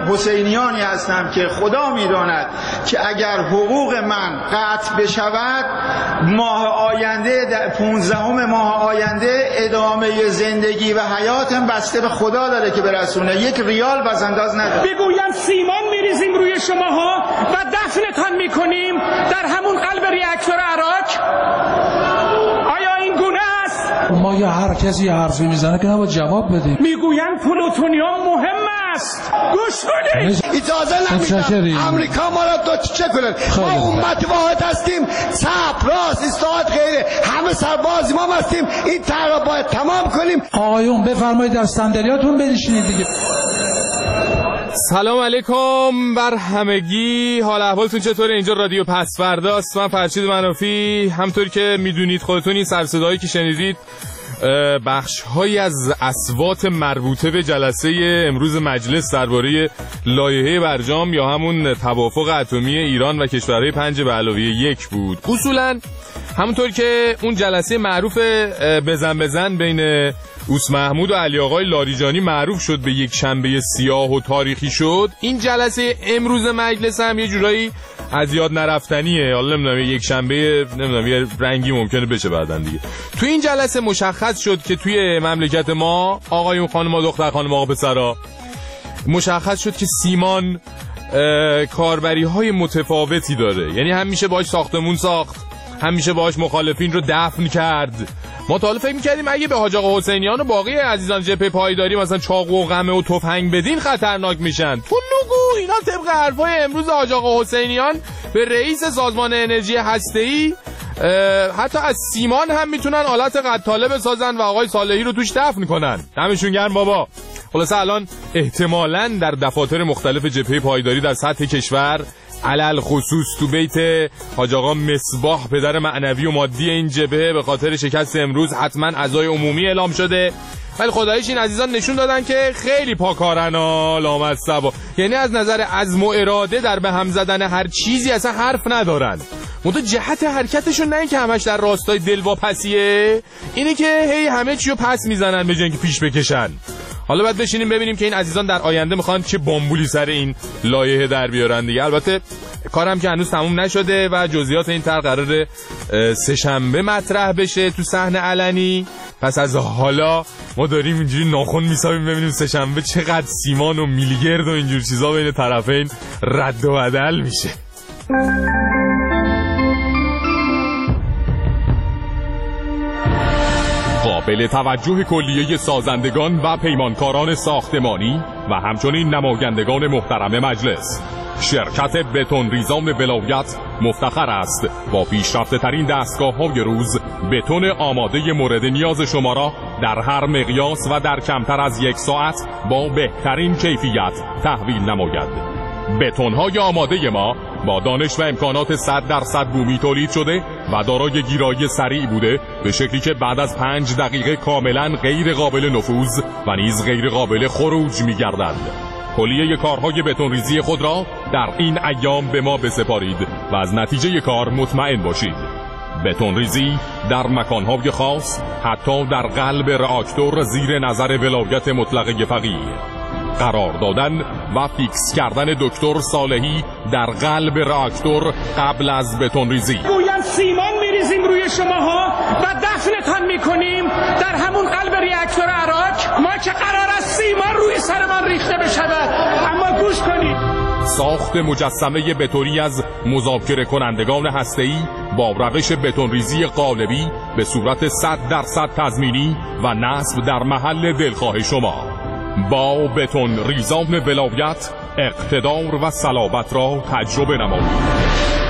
حسینیانی هستم که خدا میداند که اگر حقوق من قطع بشود ماه آینده 15 ماه آینده ادامه زندگی و حیاتم بسته به خدا داره که برسونه. یک ریال بزنداز نداره. بگویم سیمان میریزیم روی شماها و دفنتان میکنیم در همون قلب ریاکتور عراق. آیا این گونه است؟ ما یا هر کسی حرفی میزنه که نباید جواب بدیم. میگوین پلوتونیوم مهم است. گوش کنید. اجازه نمیدم امریکا ما را چه کنه. ما امت واحد هستیم، چپ راست استاد غیره همه سرباز ما هستیم. این طرح باید تمام کنیم. آقایون بفرمایید در صندلیاتون بنشینید دیگه. سلام علیکم بر همگی. حال احوالتون چطوره؟ اینجا رادیو پسفرداست. من فرشید منافی. همطوری که میدونید خودتون این سر صدایی که شنیدید بخش‌هایی از اصوات مربوطه به جلسه امروز مجلس درباره لایحه برجام یا همون توافق اتمی ایران و کشورهای 5+1 بود. اصولاً همونطور که اون جلسه معروف بزن بین اوس محمود و علی آقای لاریجانی معروف شد به یک شنبه سیاه و تاریخی شد، این جلسه امروز مجلس هم یه جورایی از یاد نرفتنیه. حالا نمیدونم یک شنبه نمیدونم یه رنگی ممکنه بشه بعداً دیگه. تو این جلسه مشخص شد که توی مملکت ما آقایون خانم‌ها دختر خانم آقا پسرا مشخص شد که سیمان کاربری‌های متفاوتی داره. یعنی هم میشه باهاش ساختمون ساخت، هم میشه باهاش مخالفین رو دفن کرد. ما تا حالا فکر می‌کردیم اگه به حاج آقا حسینیان و باقی عزیزان جبهه پایداری مثلا چاقو و قمه و تفنگ بدین خطرناک میشن. تو نگو اینا طبق حرفای امروز حاج آقا حسینیان به رئیس سازمان انرژی هسته‌ای حتی از سیمان هم میتونن آلت قتاله بسازن و آقای صالحی رو توش دفن کنن. دمشون گرم بابا. خلاصه الان احتمالاً در دفاتر مختلف جبهه پایداری در سطح کشور، علل خصوص تو بیت حاج آقا مصباح پدر معنوی و مادی این جبهه به خاطر شکست امروز حتما عزای عمومی اعلام شده. ولی خداییش این عزیزان نشون دادن که خیلی پاکارن لامصب، یعنی از نظر عزم و اراده در به هم زدن هر چیزی اصلا حرف ندارن. منتها جهت حرکتشون نه اینکه همش در راستای دلواپسیه، اینه که هی همه چیو پس میزنن به جای اینکه پیش بکشن. حالا باید بشینیم ببینیم که این عزیزان در آینده میخوان چه بامبولی سر این لایحه در بیارن دیگه. البته کارم که هنوز تموم نشده و جزئیات این طرح قراره سه‌شنبه مطرح بشه تو صحن علنی. پس از حالا ما داریم اینجوری ناخن میسابیم ببینیم سه‌شنبه چقدر سیمان و میلیگرد و اینجور چیزا بین طرفین رد و بدل میشه. قابل توجه کلیه سازندگان و پیمانکاران ساختمانی و همچنین نمایندگان محترم مجلس، شرکت بتون ریزام ولایت مفتخر است با پیشرفته ترین دستگاه‌های روز بتون آماده مورد نیاز شما را در هر مقیاس و در کمتر از 1 ساعت با بهترین کیفیت تحویل نماید. بتون‌های آماده ما با دانش و امکانات 100% بومی تولید شده و دارای گیرایی سریع بوده، به شکلی که بعد از 5 دقیقه کاملا غیر قابل نفوذ و نیز غیر قابل خروج می‌گردند. کلیه کارهای بتون‌ریزی خود را در این ایام به ما بسپارید و از نتیجه کار مطمئن باشید. بتون‌ریزی در مکان‌های خاص، حتی در قلب راکتور زیر نظر ولایت مطلقه فقیه. قرار دادن و فیکس کردن دکتر صالحی در قلب راکتور قبل از بتون‌ریزی. گویم سیمان میریزیم روی شماها و دفنتان میکنیم در همون قلب ریاکتور عراق. ما که قرار است سیمان روی سرمان ریخته بشود. اما گوش کنید. ساخت مجسمه بتونی از مذاکره کنندگان هسته‌ای با روش بتون‌ریزی قالبی به صورت 100% تضمینی و نصب در محل دلخواه شما. با بتون ریزام ولایت اقتدار و صلابت را تجربه نمایید.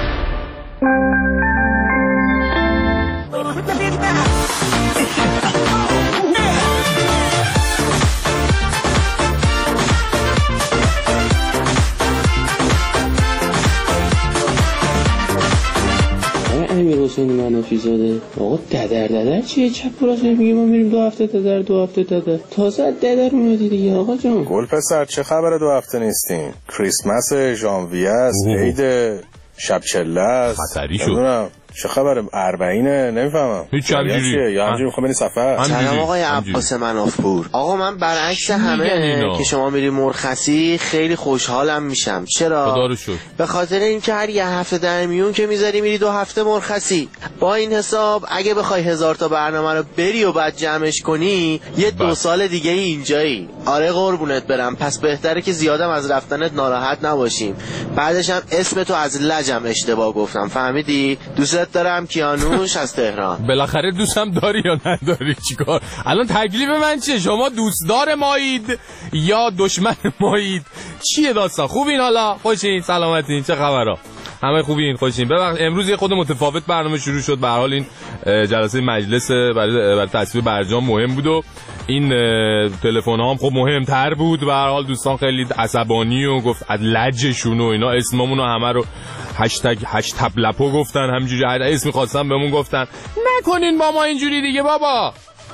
امیرحسین منافی زاده آقا ددر چیه؟ چپ راست میگه ما میریم 2 هفته ددر تازه ددر اومدی دیگه آقا جان. گل پسر چه خبره 2 هفته نیستین؟ کریسمس ژانویه است، عید شب چله است، خطری شد. چه خبره؟ اربعینه؟ نمیفهمم. هیچ همجوری یا همجوری میخوام بریم سفر؟ سلام آقای عباس منافپور. آقا من برعکس همه که شما میری مرخصی خیلی خوشحالم میشم. چرا؟ خدا رو شکر. به خاطر اینکه هر یه هفته در میون که میذاری میری 2 هفته مرخصی. با این حساب اگه بخوای 1000 تا برنامه رو بری و بعد جمعش کنی یه 2 سال دیگه اینجایی. آره قربونت برم. پس بهتره که زیادم از رفتنت ناراحت نباشیم. بعدش هم اسمتو از لجم اشتباه گفتم، فهمیدی؟ دوستت دارم، کیانوش از تهران. بالاخره دوستم داری یا نداری؟ چیکار الان تکلیف من چیه؟ شما دوستدار مایید یا دشمن مایید؟ چیه داستان؟ خوبین؟ حالا خوشین؟ سلامتین؟ چه خبرها؟ همه خوبین؟ خوشین؟ ببخشید امروز یه خود متفاوت برنامه شروع شد. به هر حال این جلسه مجلس برای تصویب برجام مهم بود و این تلفن ها هم خب مهمتر بود. به هر حال دوستان خیلی عصبانی و گفت از لجشون و اینا اسممون رو همه رو هشتگ لپو گفتن، همینجوری اسمی خواستن بهمون گفتن نکنین با ما اینجوری دیگه بابا.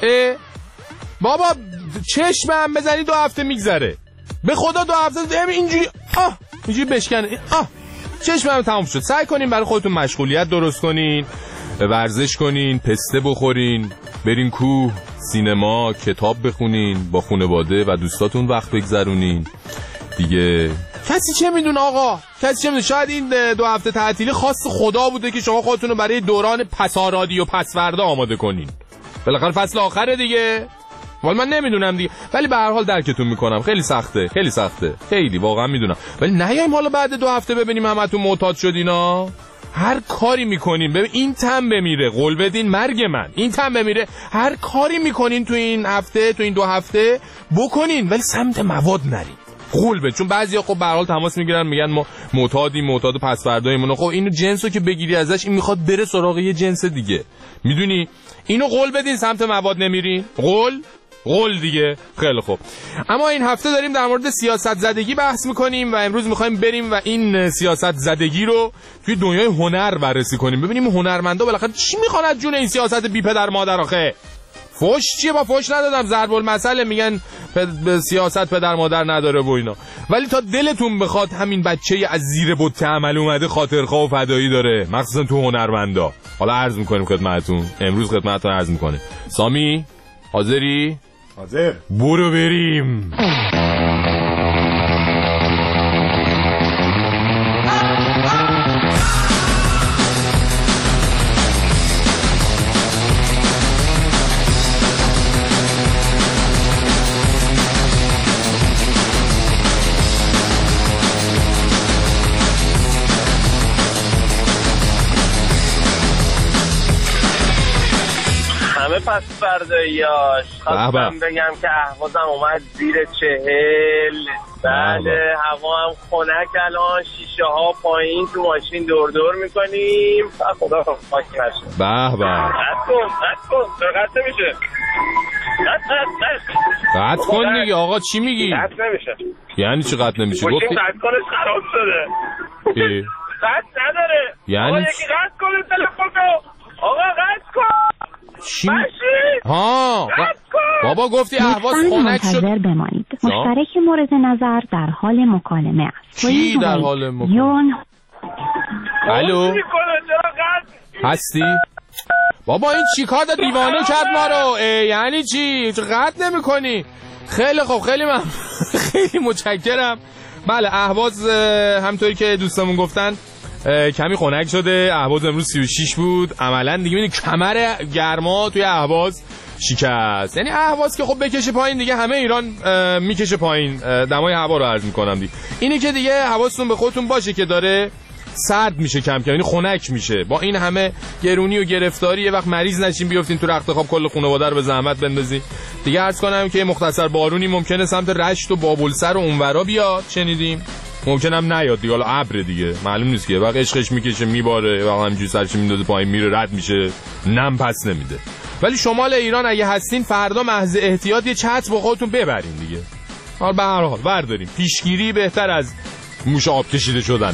بابا چشمم بزنی 2 هفته میگذره، به خدا 2 هفته اینجوری بشکنه. چشمم تموم شد. سعی کنین برای خودتون مشغولیت درست کنین، ورزش کنین، پسته بخورین، برین کوه، سینما، کتاب بخونین، با خانواده و دوستاتون وقت بگذرونین دیگه. کسی چه میدونه آقا؟ کسی چه میدونه؟ شاید این 2 هفته تعطیلی خاص خدا بوده که شما خودتون رو برای دوران پسارادی و پسوردا آماده کنین. بالاخره فصل آخره دیگه. ولی من نمیدونم دیگه، ولی به هر حال درکتون میکنم. خیلی سخته، خیلی سخته، خیلی واقعا میدونم. ولی نیایم حالا بعد 2 هفته ببینیم همتون معتاد شدینا. هر کاری میکنین ببین این تم بمیره، قول بدین مرگ من این تم بمیره. هر کاری میکنین تو این هفته، تو این 2 هفته بکنین، ولی سمت مواد نرین. قول بده. چون بعضیا خب به هر حال تماس میگیرن میگن ما معتاد پسوردایمون. خب اینو جنسو که بگیری ازش این میخواد بره سراغ یه جنس دیگه، میدونی؟ اینو قول بدین سمت مواد نمیرین. قول دیگه. خیلی خوب. اما این هفته داریم در مورد سیاست زدگی بحث میکنیم و امروز میخوایم بریم و این سیاست زدگی رو توی دنیای هنر بررسی کنیم، ببینیم هنرمندا بالاخره چی میخوان از جون این سیاست بی پدر مادر. آخه فوش چیه؟ با فوش ندادم، ضرب المثل میگن سیاست پدر مادر نداره و اینا، ولی تا دلتون بخواد همین بچه از زیر بت عمل اومده خاطرخواه و فدایی داره، مخصوصا تو هنرمندا. حالا عرض میکنیم خدمتتون، امروز خدمتتون عرض میکنه. سامی حاضری؟ حاضر. برو بریم. پس فرداییاش خواستم بگم که اهوازم اومد زیر 40. بله هوا هم خنک، الان شیشه ها پایین، تو ماشین دور دور میکنیم. خدا خاکی نشه. به به قد کن قد نمیشه. قد کن دیگه آقا. چی میگی؟ قد نمیشه. یعنی چی قد نمیشه؟ گفتی قد کنش خراب شده. قد نداره. یعنی آقا یکی قد کنه تلفن رو. آقا قد کن. چی؟ ها بابا گفتی اهواز خنک شد. منتظر بمانید. مشترک مورد نظر در حال مکالمه است. کی در حال مکالمه؟ الو هستی؟ بابا این چی کار داد؟ دیوانه کرد ما رو. یعنی چی؟ قطع نمی کنی؟ خیلی خوب، خیلی من خیلی متشکرم. بله اهواز همطوری که دوستمون گفتن کمی خنک شده. اهواز امروز 36 بود. عملا دیگه ببینید کمر گرما توی اهواز شکست. یعنی اهواز که خب بکشه پایین دیگه همه ایران میکشه پایین دمای هوا رو عرض میکنم دیگه. اینی که دیگه حواستون به خودتون باشه که داره سرد میشه کم کم، یعنی خنک میشه. با این همه گرونی و گرفتاری یه وقت مریض نشین بیافتین تو رخت خواب کل خانواده رو به زحمت بندازین دیگه. عرض کنم که مختصر بارونی ممکنه سمت رشت و بابلسر و اونورا بیاد، شنیدیم. ممکنه هم نیاد دیگه، حالا ابر دیگه معلوم نیست که. وقت عشقش میکشه میباره، وقت همینجوری سرش میندازه پایین میره رد میشه، نم پس نمیده. ولی شمال ایران اگه هستین فردا محض احتیاط یه چتر با خودتون ببرین دیگه. حالا به هر حال برداریم، پیشگیری بهتر از موش آب کشیده شدنه.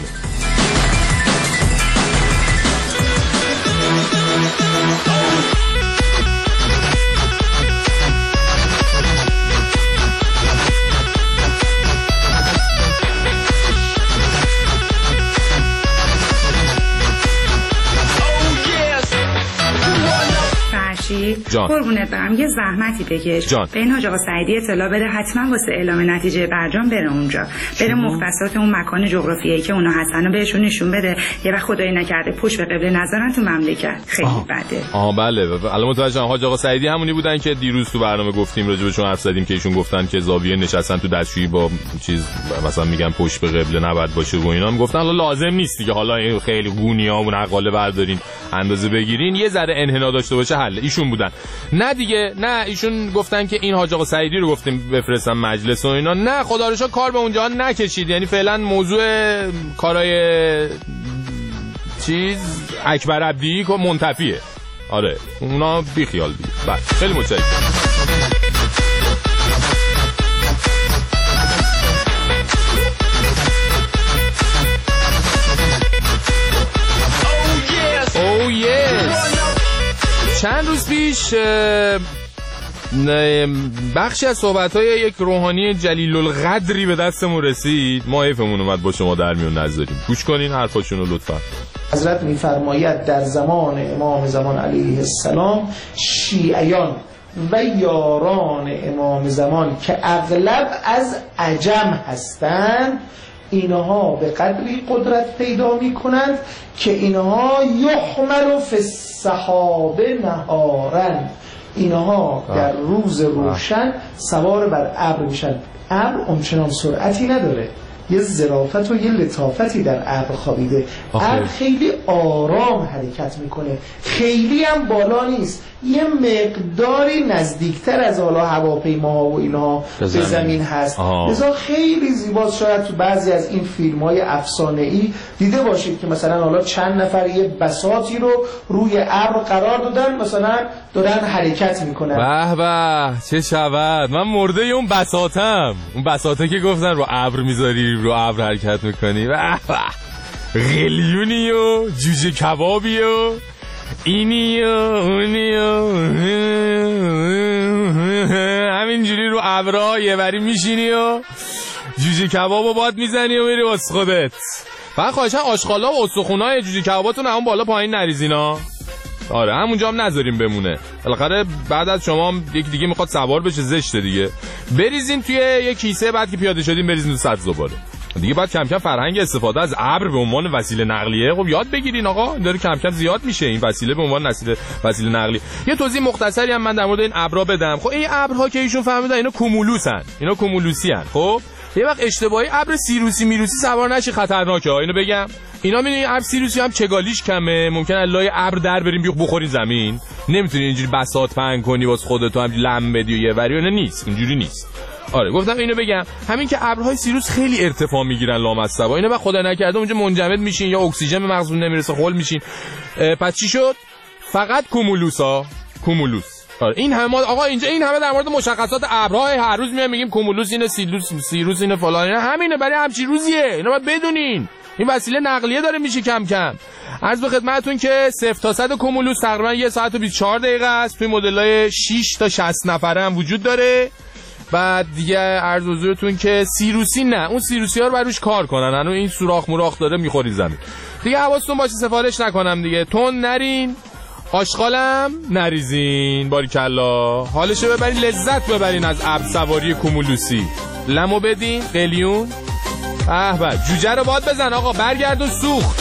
قربونت برم یه زحمتی بکش به این حاج آقا سعیدی اطلاع بده، حتما واسه اعلام نتیجه برجام بره اونجا، بره مختصات اون مکان جغرافیایی که اونا هستن و بهشون نشون بده. یه وقت خدایی نکرده پشت به قبله نذارن تو مملکت، خیلی بده. بله الان متوجهم. حاج آقا سعیدی همونی بودن که دیروز تو برنامه گفتیم راجع بهشون حرف زدیم که ایشون گفتن که زاویه نشستن تو دستشویی با چیز مثلا میگن پشت به قبله نباید باشه و اینا. میگفتن حالا لازم نیست دیگه، حالا خیلی گونی‌ها و نقاله بردارین اندازه بگیرین، یه ذره انحنا داشته باشه حل. ایشون بودن نه دیگه، نه ایشون گفتن که این حاج آقا سعیدی رو گفتیم بفرستن مجلس و اینا، نه خدا رو شکر کار به اونجا نکشید. یعنی فعلا موضوع کارای چیز اکبر عبدی که منتفیه. آره اونا بی خیال بی. بله خیلی متشکرم. چند روز پیش بخشی از صحبت‌های یک روحانی جلیل القدری به دستمون رسید، ما حیفمون اومد با شما در میون نذاریم. گوش کنین حرفاشون رو لطفا. حضرت می‌فرماید در زمان امام زمان علیه السلام شیعیان و یاران امام زمان که اغلب از عجم هستند، اینها به قدری قدرت پیدا می‌کنند که اینها یحمل فی السحابه نهارا، اینها در روز روشن سوار بر ابر میشن. ابر اونچنان سرعتی نداره، یه ظرافت و یه لطافتی در ابر خوابیده. ابر خیلی آرام حرکت میکنه، خیلی هم بالا نیست، یه مقداری نزدیکتر از حالا هواپیماها و اینها به زمین هست. لذا خیلی زیباست. شاید تو بعضی از این فیلم‌های افسانه‌ای دیده باشید که مثلا حالا چند نفر یه بساطی رو روی ابر قرار دادن، مثلا دارن حرکت میکنن. به به چه شود، من مرده اون بساطم، اون بساطه که گفتن رو ابر میذاری رو ابر حرکت میکنی. به به غلیونی و جوجه کبابی و اینی و اونی و همینجوری رو ابرها یه بری میشینی و جوجه کباب رو باد میزنی و میری واسه خودت. من خواهشم آشغالا و استخونای جوجه کباباتون همون بالا پایین نریزینا. آره همونجا هم نذاریم بمونه، بالاخره بعد از شما یکی دیگه میخواد سوار بشه، زشته دیگه. بریزین توی یک کیسه، بعد که پیاده شدین بریزین تو سطح زباله دیگه. بعد کم کم فرهنگ استفاده از ابر به عنوان وسیله نقلیه خب یاد بگیرین آقا، داره کم کم زیاد میشه این وسیله به عنوان وسیله نقلیه. یه توضیح مختصری هم من در مورد این ابرها بدم. خب این ابرها که ایشون فهمیدن اینا کومولوسن، اینا کومولوسیان. خب یه وقت اشتباهی ابر سیروسی میروسی سوار نشی، خطرناکه. اینو بگم اینا میدونی ابر سیروسی هم چگالیش کمه، ممکنه الله ابر در بریم بیخ بخورین زمین، نمیتونی اینجوری بساط پهن کنی واسه خودت هم لم بدی و یه وری. نه نیست اینجوری نیست. آره گفتم اینو بگم، همین که ابرهای سیروس خیلی ارتفاع میگیرن لامصبا، اینا بعد خدا نکرده اونجا منجمد میشین یا اکسیژن به مغزتون نمیرسه خل میشین. پس چی شد؟ فقط کومولوسا، کومولوس. آره این همه آقا اینجا این همه در مورد مشخصات ابرهای هر روز میگیم کومولوس اینه، سیروس اینه، فلان اینا، همینه برای همچین روزیه. اینا باید بدونین این وسیله نقلیه داره میشه کم کم. عرض به خدمتتون که 0 تا 100 کومولوس تقریبا 1 ساعت و 24 دقیقه است. توی مدل‌های 6 تا 60 نفره هم وجود داره. بعد دیگه عرض حضورتون که سیروسی نه، اون سیروسی‌ها رو بروش کار کنن، هنوز این سوراخ موراخ داره میخوری زمین دیگه. حواستون باشه سفارش نکنم دیگه، تون نرین، آشغالم نریزین. باریکلا حالشو ببرین، لذت ببرین از ابر سواری کومولوسی. لمو بدین قلیون. به جوجه رو باد بزن آقا، برگرد و سوخت.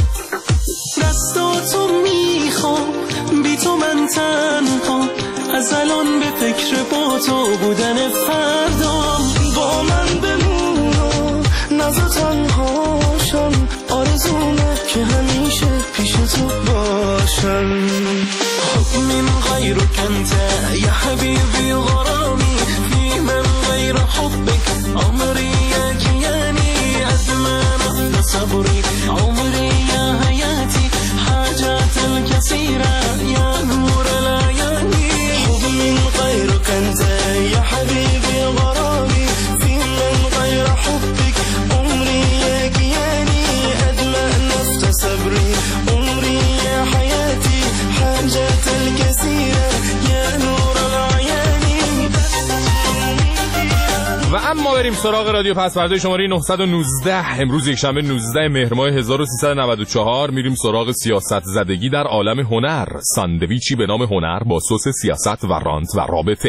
دستاتو میخوام بی تو من تنها، از الان به فکر با تو بودن فردام. با من بمون نزا تنهاشم، آرزومه که همیشه پیش تو باشم. من غیرک انت یا حبیبی غرامی، فی من غیر حبک عمری یعنی از من صبری، عمری یا حیاتی حاجات الكثيرة یا نور العیانی. من غيرك أنت يا حبيبي غرامي، في من غير حبك عمري يا كياني، أدمى نفط صبري عمري يا حياتي حاجات الكثيرة يا نور العياني. و اما بریم سراغ رادیو پس‌فردای شماره 919. امروز یک شنبه 19 مهر ماه 1394 میریم سراغ سیاست زدگی در عالم هنر. ساندویچی به نام هنر با سس سیاست و رانت و رابطه.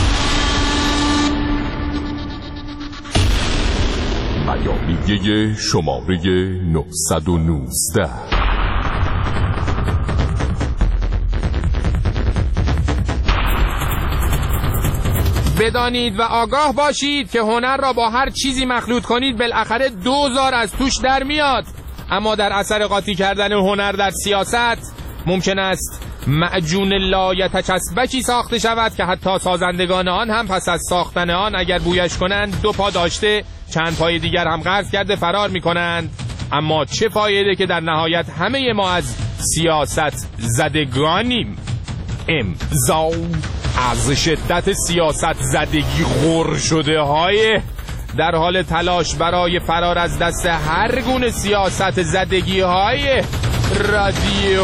بیانیه شماره 919. بدانید و آگاه باشید که هنر را با هر چیزی مخلوط کنید بالاخره دوزار از توش در میاد. اما در اثر قاطی کردن هنر در سیاست ممکن است معجون لایتچسبکی ساخته شود که حتی سازندگان آن هم پس از ساختن آن اگر بویش کنند 2 پا داشته چند پای دیگر هم قرض کرده فرار می کنند. اما چه فایده که در نهایت همه ما از سیاست زدگانیم. امضا از شدت سیاست زدگی غر شده های در حال تلاش برای فرار از دست هر گونه سیاست زدگی های رادیو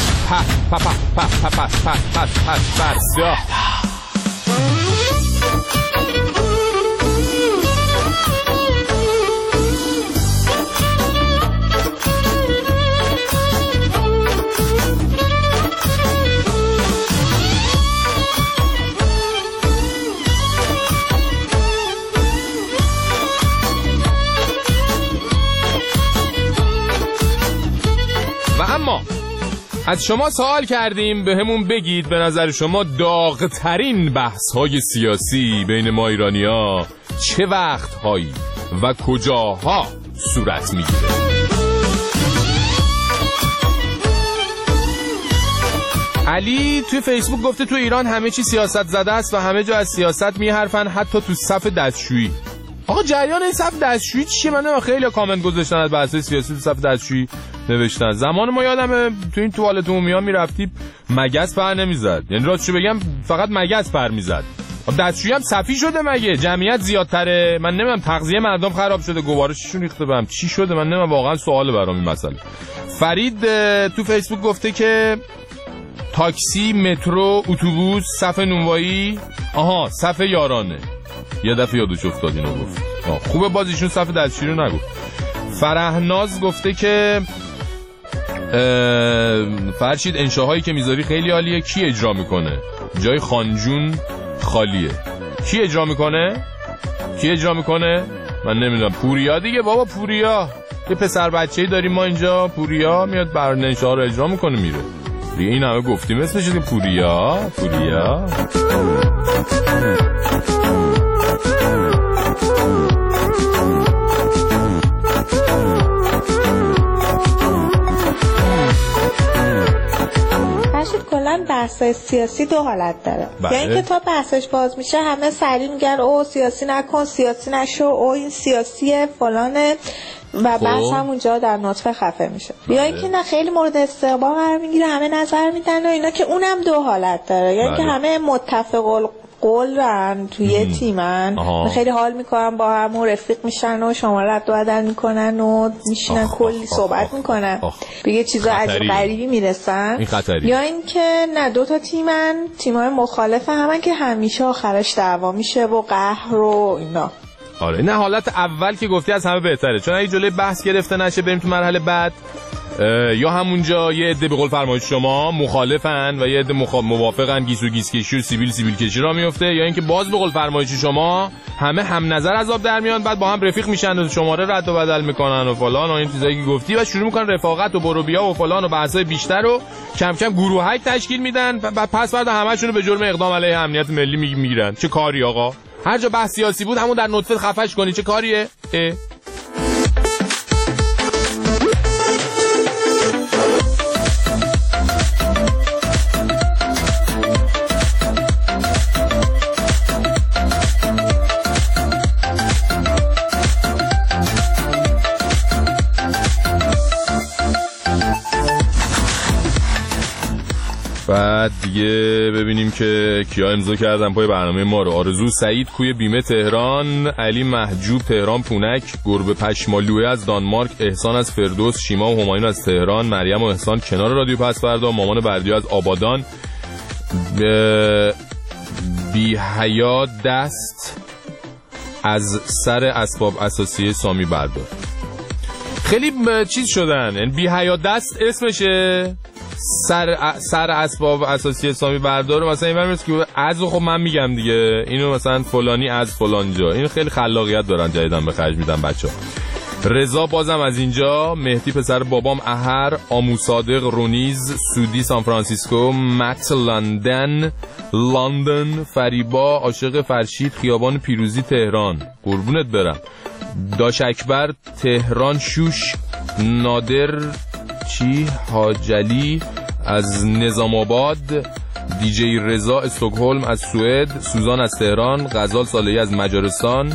اما از شما سوال کردیم به همون بگید به نظر شما داغ‌ترین بحث‌های سیاسی بین ما ایرانی‌ها چه وقت‌هایی و کجاها صورت می‌گیره؟ علی توی فیسبوک گفته تو ایران همه چی سیاست زده است و همه جا از سیاست میحرفن، حتی تو صف دستشویی. آقا جریان این صف دستشویی چیه؟ من خیلی کامنت گذاشتن از بحث سیاسی تو صف دستشویی نوشتن. زمان ما یادمه تو این توالت عمومی میرفتی مگس پر نمیزد، یعنی راستشو بگم فقط مگس پر میزد. دستشویی هم صفی شده مگه؟ جمعیت زیادتره؟ من نمیدونم تغذیه مردم خراب شده، گوارششون ریخته بهم، چی شده؟ من نمیدونم، واقعا سواله برام این مسئله. فرید تو فیسبوک گفته که تاکسی، مترو، اتوبوس، صف نونوایی، صف یارانه. یه دفعه یادش افتاد اینو گفت. خوبه باز ایشون صف دستشویی رو نگفت. فرهناز گفته که فرشید انشاهایی که میذاری خیلی عالیه، کی اجرا میکنه؟ جای خانجون خالیه. کی اجرا میکنه؟ من نمیدونم. پوریا دیگه بابا، پوریا. یه پسر بچه‌ای داریم ما اینجا، پوریا میاد برنامه انشاها رو اجرا میکنه میره. دیگه این همه گفتیم اسمش دیگه پوریا. کلا بحث‌های سیاسی 2 حالت داره. یعنی اینکه تا بحثش باز میشه همه سریع میگن او سیاسی نکن، سیاسی نشو، او این سیاسیه فلانه و بحث هم اونجا در نطفه خفه میشه. یا اینکه نه خیلی مورد استقبال قرار میگیره، همه نظر میدن و اینا، که اونم 2 حالت داره. یعنی که همه متفق قولن توی یه تیمن، خیلی حال میکنن با هم و رفیق میشن و شما رد و بدل میکنن و میشینن کلی صحبت میکنن، به یه چیزا عجیب غریبی میرسن. یا اینکه نه 2 تا تیمای مخالف همن که همیشه آخرش دعوا میشه و قهر و اینا. آره نه، حالت اول که گفتی از همه بهتره، چون اگه جلوی بحث گرفته نشه بریم تو مرحله بعد، یا همونجا یه عده به قول فرمایش شما مخالفن و یه عده موافقن، گیسو گیس کشی و سیبیل کشی را میفته، یا اینکه باز به قول فرمایش شما همه هم نظر از آب در میان، بعد با هم رفیق میشن و شماره رد و بدل میکنن و فلان و این چیزایی که گفتی و شروع میکنن رفاقت و برو بیا و فلان و بحثای بیشتر رو کم کم گروهک تشکیل میدن و پس بعد همه‌شون رو به جرم اقدام علیه امنیت ملی میگیرن. چه کاری آقا؟ هر جا بحث سیاسی بود همون در نطفه خفش کنی، چه کاریه؟ بعد دیگه ببینیم که کیا امضا کردن پای برنامه ما رو. آرزو سعید کوی بیمه تهران، علی محجوب تهران پونک، گربه پشمالوه از دانمارک، احسان از فردوس، شیما و همایون از تهران، مریم و احسان کنار رادیو پس‌فردا، مامان بردیا از آبادان، بی حیا دست از سر اسباب اساسی سامی بردار. خیلی چیز شدن، یعنی بی حیا دست اسمشه سر اسباب اساسی سامی بردار. مثلا این برمیرس که از خب من میگم دیگه، اینو مثلا فلانی از فلان جا، اینو خیلی خلاقیت دارن جدیدن به خرج میدن بچه ها. رضا بازم از اینجا، مهدی پسر بابام احر، آمو صادق رونیز، سودی سان فرانسیسکو، مت لندن، فریبا عاشق فرشید خیابان پیروزی تهران، قربونت برم، داش اکبر تهران شوش، نادر حاجلی از نظام آباد، دیجی رضا استکهلم از سوئد، سوزان از تهران، غزال صالحی از مجارستان،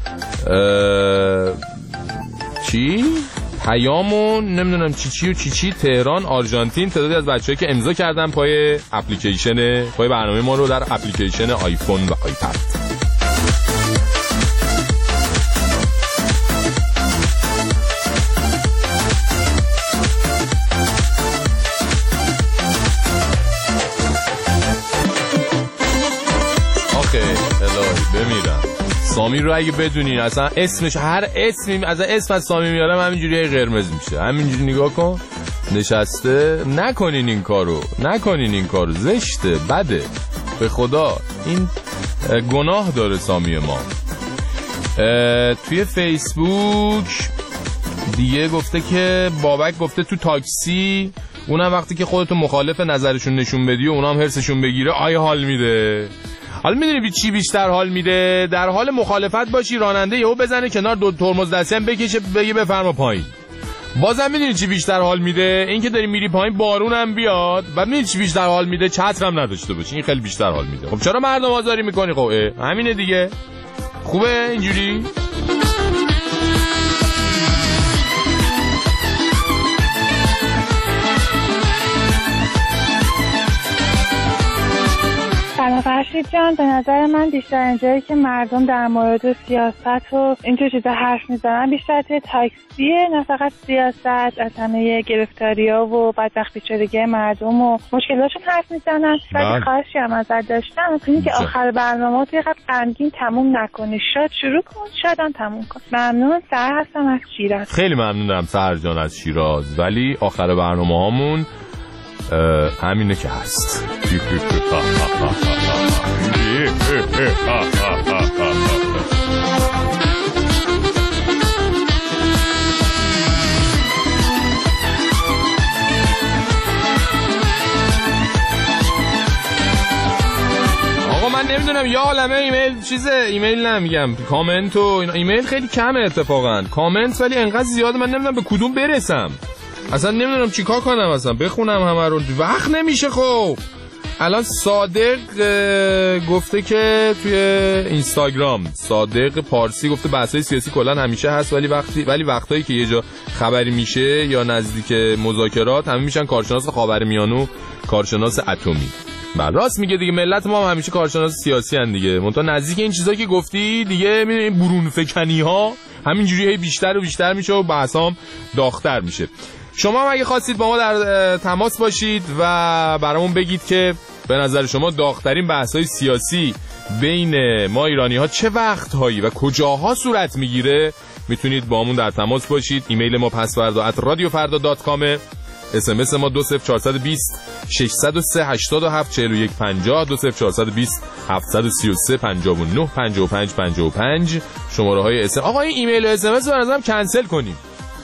پیامون نمیدونم چی تهران آرژانتین. تعدادی از بچه‌ای که امضا کردن پای برنامه ما رو در اپلیکیشن آیفون و آیپد. آخه الهی بمیرم. سامی رو اگه بدونین اصلا اسمش، هر اسمی از اسم از سامی میارم همینجوری قرمز میشه، همینجوری نگاه کن نشسته. نکنین این کارو، زشته، بده، به خدا این گناه داره سامی ما. توی فیسبوک دیگه گفته که بابک گفته تو تاکسی، اونم وقتی که خودتو مخالف نظرشون نشون بدی و اونام هرسشون بگیره آیه حال میده. حالا میدونی چی بیشتر حال میده؟ در حال مخالفت باشی راننده یهو بزنه کنار، دو ترمز دستی هم بکشه بگه بفرما پایین. بازم میدونی چی بیشتر حال میده؟ این که داری میری پایین بارون هم بیاد. بعد میدونی چی بیشتر حال میده؟ چتر هم نداشته باشی. این خیلی بیشتر حال میده. خب چرا مردم آزاری میکنی؟ خب همینه دیگه. خوبه اینجوری؟ فرشید جان، به نظر من بیشتر اینجایی که مردم در مورد سیاست و اینجور چیزا حرف میزنن بیشتر توی تاکسیه، نه فقط سیاست، از همه گرفتاری‌ها و بدبختی شدگی مردم و مشکلاتشون حرف میزنن. ولی خواهشی هم ازت داشتم اینه که آخر برنامه تو یقدر غمگین تموم نکنی، شاد شروع کن، شادم تموم کن. ممنون. سحر هستم از شیراز. خیلی ممنونم سحر جان از شیراز، ولی آخر برنامه‌هامون همینه که هست. آقا من نمیدونم یا عالمه ایمیل نمیگم، کامنت و ایمیل خیلی کمه اتفاقا، کامنت ولی انقدر زیاده من نمیدونم به کدوم برسم، اصلا نمیدونم چیکار کنم، اصلا بخونم همه رو، وقت نمیشه. خب الان صادق گفته که توی اینستاگرام، صادق پارسی گفته بحث‌های سیاسی کلا همیشه هست، ولی وقتایی که یه جا خبری میشه یا نزدیک مذاکرات همه میشن کارشناس خاورمیانه و کارشناس اتمی. راست میگه دیگه، ملت ما هم همیشه کارشناس سیاسی ان دیگه، منتها نزدیک این چیزایی که گفتی دیگه میدونی برون فکنی ها همینجوری بیشتر و بیشتر میشه و بحثام داغ‌تر میشه. شما هم اگه خواستید با ما در تماس باشید و برامون بگید که به نظر شما داغ‌ترین بحث‌های سیاسی بین ما ایرانی‌ها چه وقت‌هایی و کجاها صورت میگیره، میتونید با همون در تماس باشید. ایمیل ما pasvarda@radiofarda.com، SMS ما 20420 603 87 41 50 20420 733 59 55 55 شماره‌های SMS. آقا این ایمیل و SMS رو نظرم کنسل کنیم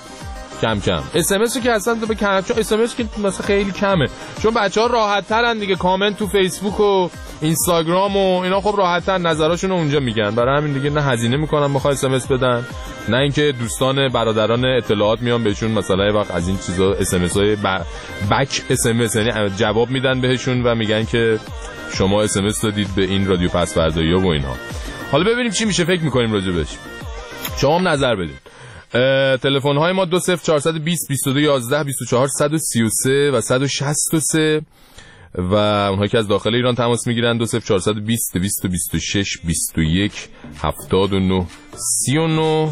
کم کم. SMS رو که اصلا به کنار، چون SMS که مثلا خیلی کمه، چون بچه‌ها راحت‌ترن دیگه، کامنت تو فیسبوک و اینستاگرام و اینا خب راحت‌تر نظراشون رو اونجا میگن، برای همین دیگه نه هزینه میکنن بخواد SMS بدن، نه اینکه دوستان برادران اطلاعات میان بهشون مثلا یه وقت از این چیزا SMS‌های بک SMS یعنی جواب میدن بهشون و میگن که شما SMS دادید به این رادیو پسوردایا و اینها. حالا ببینیم چی میشه، فکر می‌کنیم راجبش، شما هم نظر بدید. تلفن های ما 20420 22 11 24 133 و 163 و اونهایی که از داخل ایران تماس میگیرن 20420 226 21 79 39.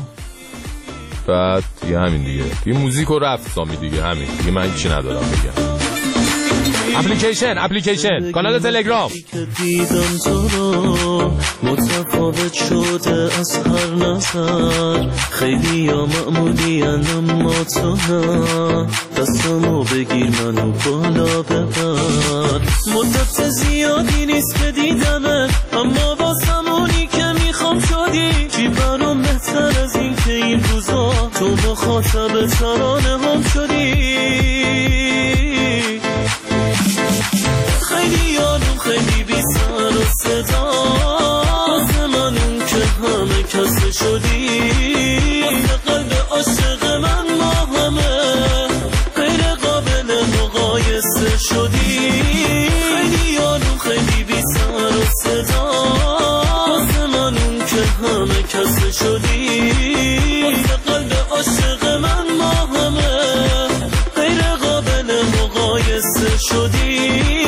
بعد دیگه همین دیگه موزیک و رفت سامی دیگه، همین دیگه من چی ندارم بگم. اپلیکیشن کانال تلگرام. دیدم تو رو متفاوت شده از هر نظر، خیلی یا معمولی اما تو نه، دستمو بگیر منو بالا ببر. مدت زیادی نیست که دیدمه، اما واسم اونی که میخوام شدی. چی برام بهتر از این که این روزا تو مخاطب ترانه هم شدی. خیلی یادم خیلی بی سر و صدا، واسه من اون که همه کس شدی. واسه قلب عاشق من ما همه غیر قابل مقایسه شدی. خیلی یادم خیلی بی سر و صدا، واسه من اون که همه کس شدی. واسه قلب عاشق من ما همه غیر قابل مقایسه شدی.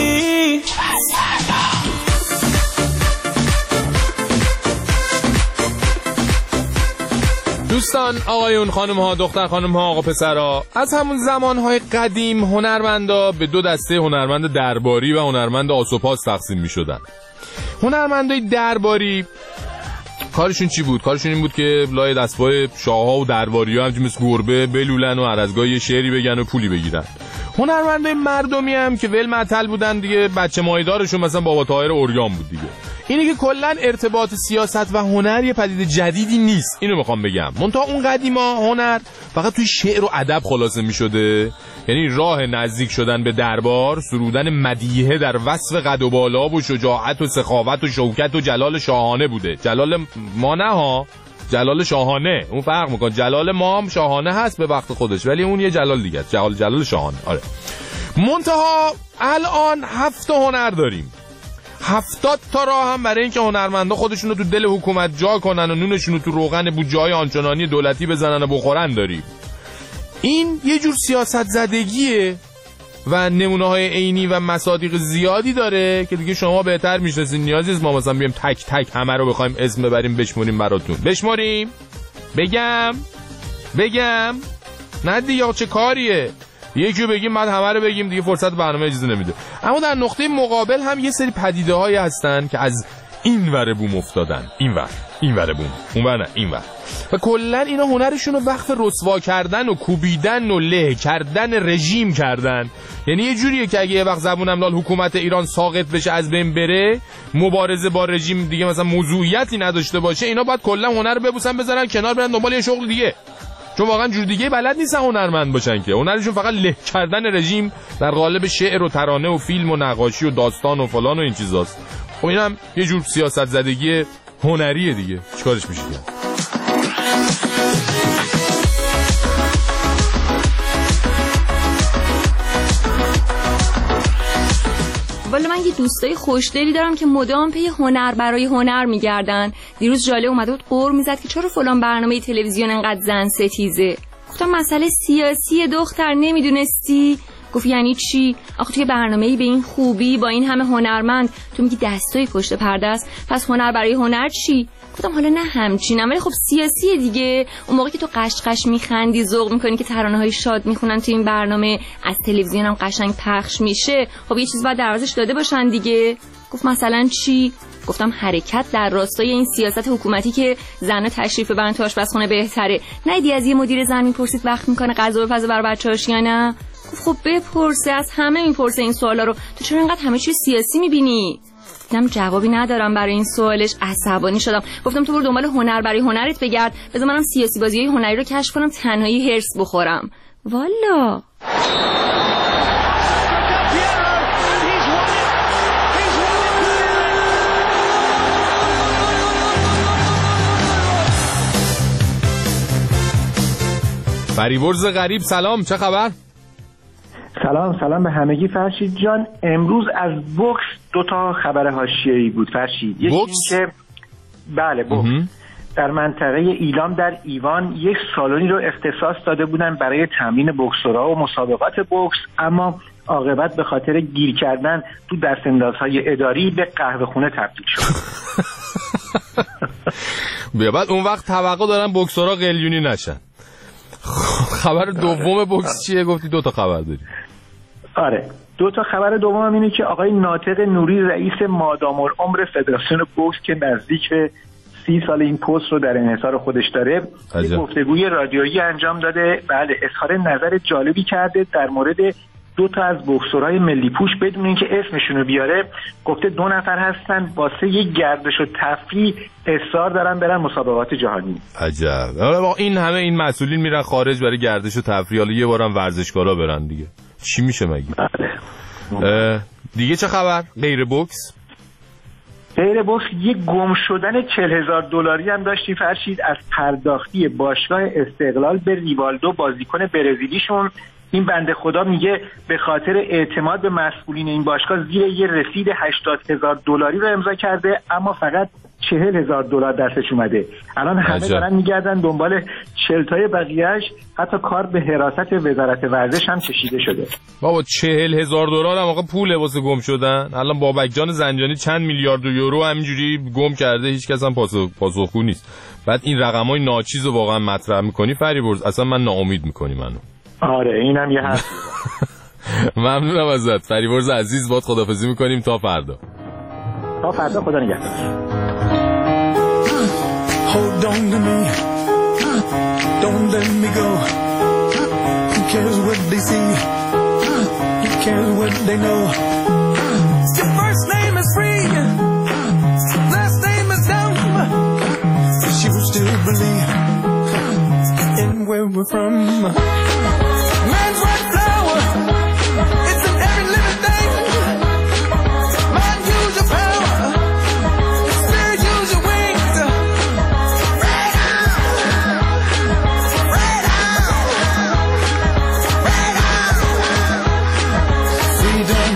دوستان، آقایون، خانم ها، دختر خانم ها، آقا پسرها، از همون زمانهای قدیم هنرمندا به دو دسته هنرمند درباری و هنرمند آسوپاس تقسیم می شدن. هنرمندای درباری کارشون چی بود؟ کارشون این بود که لای دستپای شاه‌ها و درباری‌ها همچون مثل گربه بلولن و هر از گاهی شعری بگن و پولی بگیرن. هنرمندای مردمی هم که ول معطل بودن دیگه، بچه مایدارشون مثلا بابا طاهر اورگان بود دیگه. اینه که کلا ارتباط سیاست و هنر یه پدیده جدیدی نیست، اینو میخوام بگم. منتها اون قدیما هنر فقط توی شعر و ادب خلاصه میشده، یعنی راه نزدیک شدن به دربار، سرودن مدیحه در وصف قد و بالا و شجاعت و سخاوت و شوکت و جلال شاهانه بوده. جلال ما نه ها، جلال شاهانه، اون فرق میکنه. جلال ما هم شاهانه هست به وقت خودش، ولی اون یه جلال دیگه، جلال شاهانه. آره. منتها الان 7 هنر داریم، 70 تا راه هم برای اینکه هنرمندا خودشونو تو دل حکومت جا کنن و نونشونو تو روغن بودجه‌های آنچنانی دولتی بزنن و بخورن داریم. این یه جور سیاست زدگیه و نمونه‌های عینی و مصادیق زیادی داره که دیگه شما بهتر میشناسین. نیازی نیست ما مثلا بیایم تک تک همه رو بخوایم اسم ببریم بشمریم براتون. بشمریم؟ بگم؟ نه دیگه، چه کاریه؟ یکی رو بگیم بعد همه رو بگیم، دیگه فرصت برنامه اجازه نمیده. اما در نقطه مقابل هم یه سری پدیده‌هایی هستن که از این ور بوم افتادن، این ور بوم، اون ور نه، این ور. و کلا اینا هنرشون رو وقف رسوا کردن و کوبیدن و له کردن رژیم کردن. یعنی یه جوریه که اگه یه وقت زبونم لال حکومت ایران ساقط بشه، از بین بره، مبارزه با رژیم دیگه مثلا موضوعیتی نداشته باشه، اینا باید کلا هنر رو ببوسن بذارن کنار، برن دنبال یه شغل دیگه، چون واقعا جور دیگه بلد نیستن هنرمند باشن که. هنرشون فقط له کردن رژیم در قالب شعر و ترانه و فیلم و نقاشی و داستان و فلان و این چیزاست. خب اینم یه جور سیاست زدگی هنریه دیگه، چیکارش میشه کرد؟ والا من یه دوستای خوشدلی دارم که مدام پی هنر برای هنر میگردن. دیروز جاله اومده بود قور میزد که چرا فلان برنامه تلویزیون انقدر زن ستیزه. گفتم مسئله سیاسی دختر، نمیدونستی؟ گفت یعنی چی؟ آخه توی برنامه‌ای به این خوبی با این همه هنرمند تو میگی دستای پشت پرده است، پس هنر برای هنر چی؟ گفتم حالا نه همچینم، ولی خب سیاسیه دیگه. اون موقعی که تو قشقش میخندی ذوق میکنی که ترانه‌های شاد میخونن تو این برنامه، از تلویزیون هم قشنگ پخش میشه، خب یه چیز باید دروازش داده باشن دیگه. گفت مثلا چی؟ گفتم حرکت در راستای این سیاست حکومتی که زنه تشریف ببرن تو آشپزخونه بهتره. ندی از یه مدیر زن میپرسید وقت میکنه غذا بپزه برای بچه‌هاش یا نه؟ گفت خب بپرسه، از همه میپرسه این سوالا رو، تو چرا اینقدر همه چیز سیاسی میبینی؟ دیدم جوابی ندارم برای این سوالش، عصبانی شدم. گفتم تو برو دنبال هنر برای هنرت بگرد، بذار منم سیاسی بازیای هنری رو کشف کنم، تنهایی هرس بخورم. والا فریبرز غریب سلام، چه خبر؟ سلام به همگی. فرشید جان، امروز از بوکس 2 تا خبر حاشیه‌ای بود فرشید. یکی این که بله بوکس در منطقه ایلام در ایوان یک سالنی رو اختصاص داده بودن برای تمرین بوکسورها و مسابقات بوکس، اما عاقبت به خاطر گیر کردن تو دستاندازهای اداری به قهوه‌خونه تبدیل شد. بیا بعد اون وقت توقع دارن بوکسورها قلیونی نشن. خبر دوم بوکس چیه؟ گفتی 2 تا خبر داری. آره. 2 تا خبر دوم اینه که آقای ناطق نوری رئیس مادام العمر فدراسیون بوکس که نزدیک به 30 سال این پست رو در انحصار خودش داره، یک گفتگوی رادیویی انجام داده. بله، اظهار نظر جالبی کرده در مورد 2 تا از بوکسورهای ملی پوش بدون اینکه اسمشون رو بیاره. گفته 2 نفر هستن واسه یک گردش و تفریح اصرار دارن برن مسابقات جهانی. عجب. حالا این همه این مسئولین میرن خارج برای گردش و تفریح، حالا یه بارم ورزشکارا برن دیگه. چی میشه مگه؟ دیگه چه خبر؟ غیر بوکس؟ غیر بوکس یک گم شدن $40,000 هم داشتی فرشید از پرداختی باشگاه استقلال به ریوالدو بازیکن برزیلیشون. این بنده خدا میگه به خاطر اعتماد به مسئولین این باشگاه زیر یه رسید $80,000 رو امضا کرده، اما فقط $40,000 دستش اومده. الان همه دارن میگردن دنبال چلتای بقیهش. حتی کار به حراست وزارت ورزش هم کشیده شده. بابا $40,000 هم آقا پوله واسه گم شدن. الان بابک جان زنجانی چند میلیارد یورو همینجوری گم کرده، هیچ کس هم پاسخگو نیست. بعد این رقمای ناچیز رو واقعا مطرح میکنی فریبرز، اصلا من ناامید میکنی منو. آره اینم یه حرف. ممنونم ازت فریبرز عزیز، باهات خداحافظی میکنیم تا فردا. تا فردا، خدا نگهدار. Hold on to me, don't let me go. Who cares what they see? Who cares what they know? Your first name is free, last name is dumb. But you still believe in where we're from. Man's white flower, it's in every living thing. Mind, use your power. Spirit, use your wings. Right on, right on, right on. Freedom,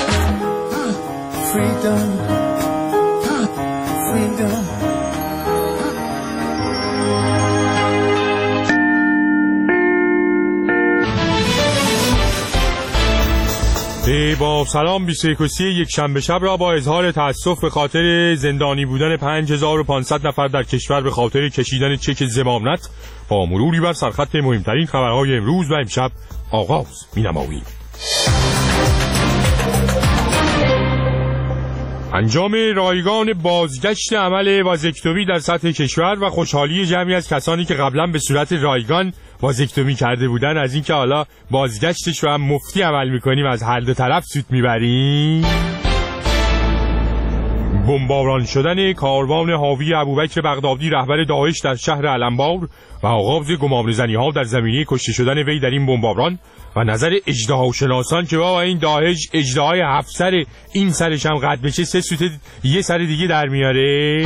freedom, freedom. با سلام 21 یک شنبه شب را با اظهار تأسف به خاطر زندانی بودن 5500 نفر در کشور به خاطر کشیدن چک ضمانت با مروری بر سرخط مهمترین خبرهای امروز و امشب آغاز می‌نماییم. انجام رایگان بازگشت عمل وازکتومی در سطح کشور و خوشحالی جمعی از کسانی که قبلا به صورت رایگان وازکتومی کرده بودن از اینکه حالا بازگشتش رو هم مفتی عمل میکنیم از هر دو طرف سود میبریم. بمباران شدن کاروان حاوی ابوبکر بغدادی رهبر داعش در شهر علمبار و آغاز گمانه‌زنی‌ها در زمینه کشته شدن وی در این بمباران و نظر اژدهاشناسان که بابا این داعش اژدهای 7 سر، این سرش هم قد بشه 3 سوت یه سر دیگه در میاره.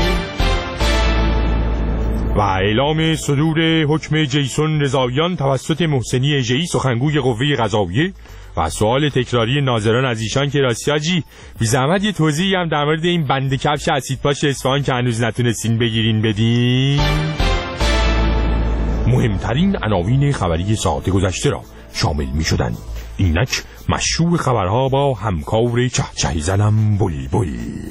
و اعلام صدور حکم جیسون رضاییان توسط محسنی اژه‌ای سخنگوی قوه قضاییه و سوال تکراری ناظران از ایشان که راستیاجی بی زحمت یه توضیحی هم در مورد این بند کفش اسیدپاش اصفهان که هنوز نتونستین بگیرین بدین. مهمترین عناوین خبری ساعت گذشته را شامل می شدن. اینک مشروع خبرها با همکار چهچهی زنم بلبل.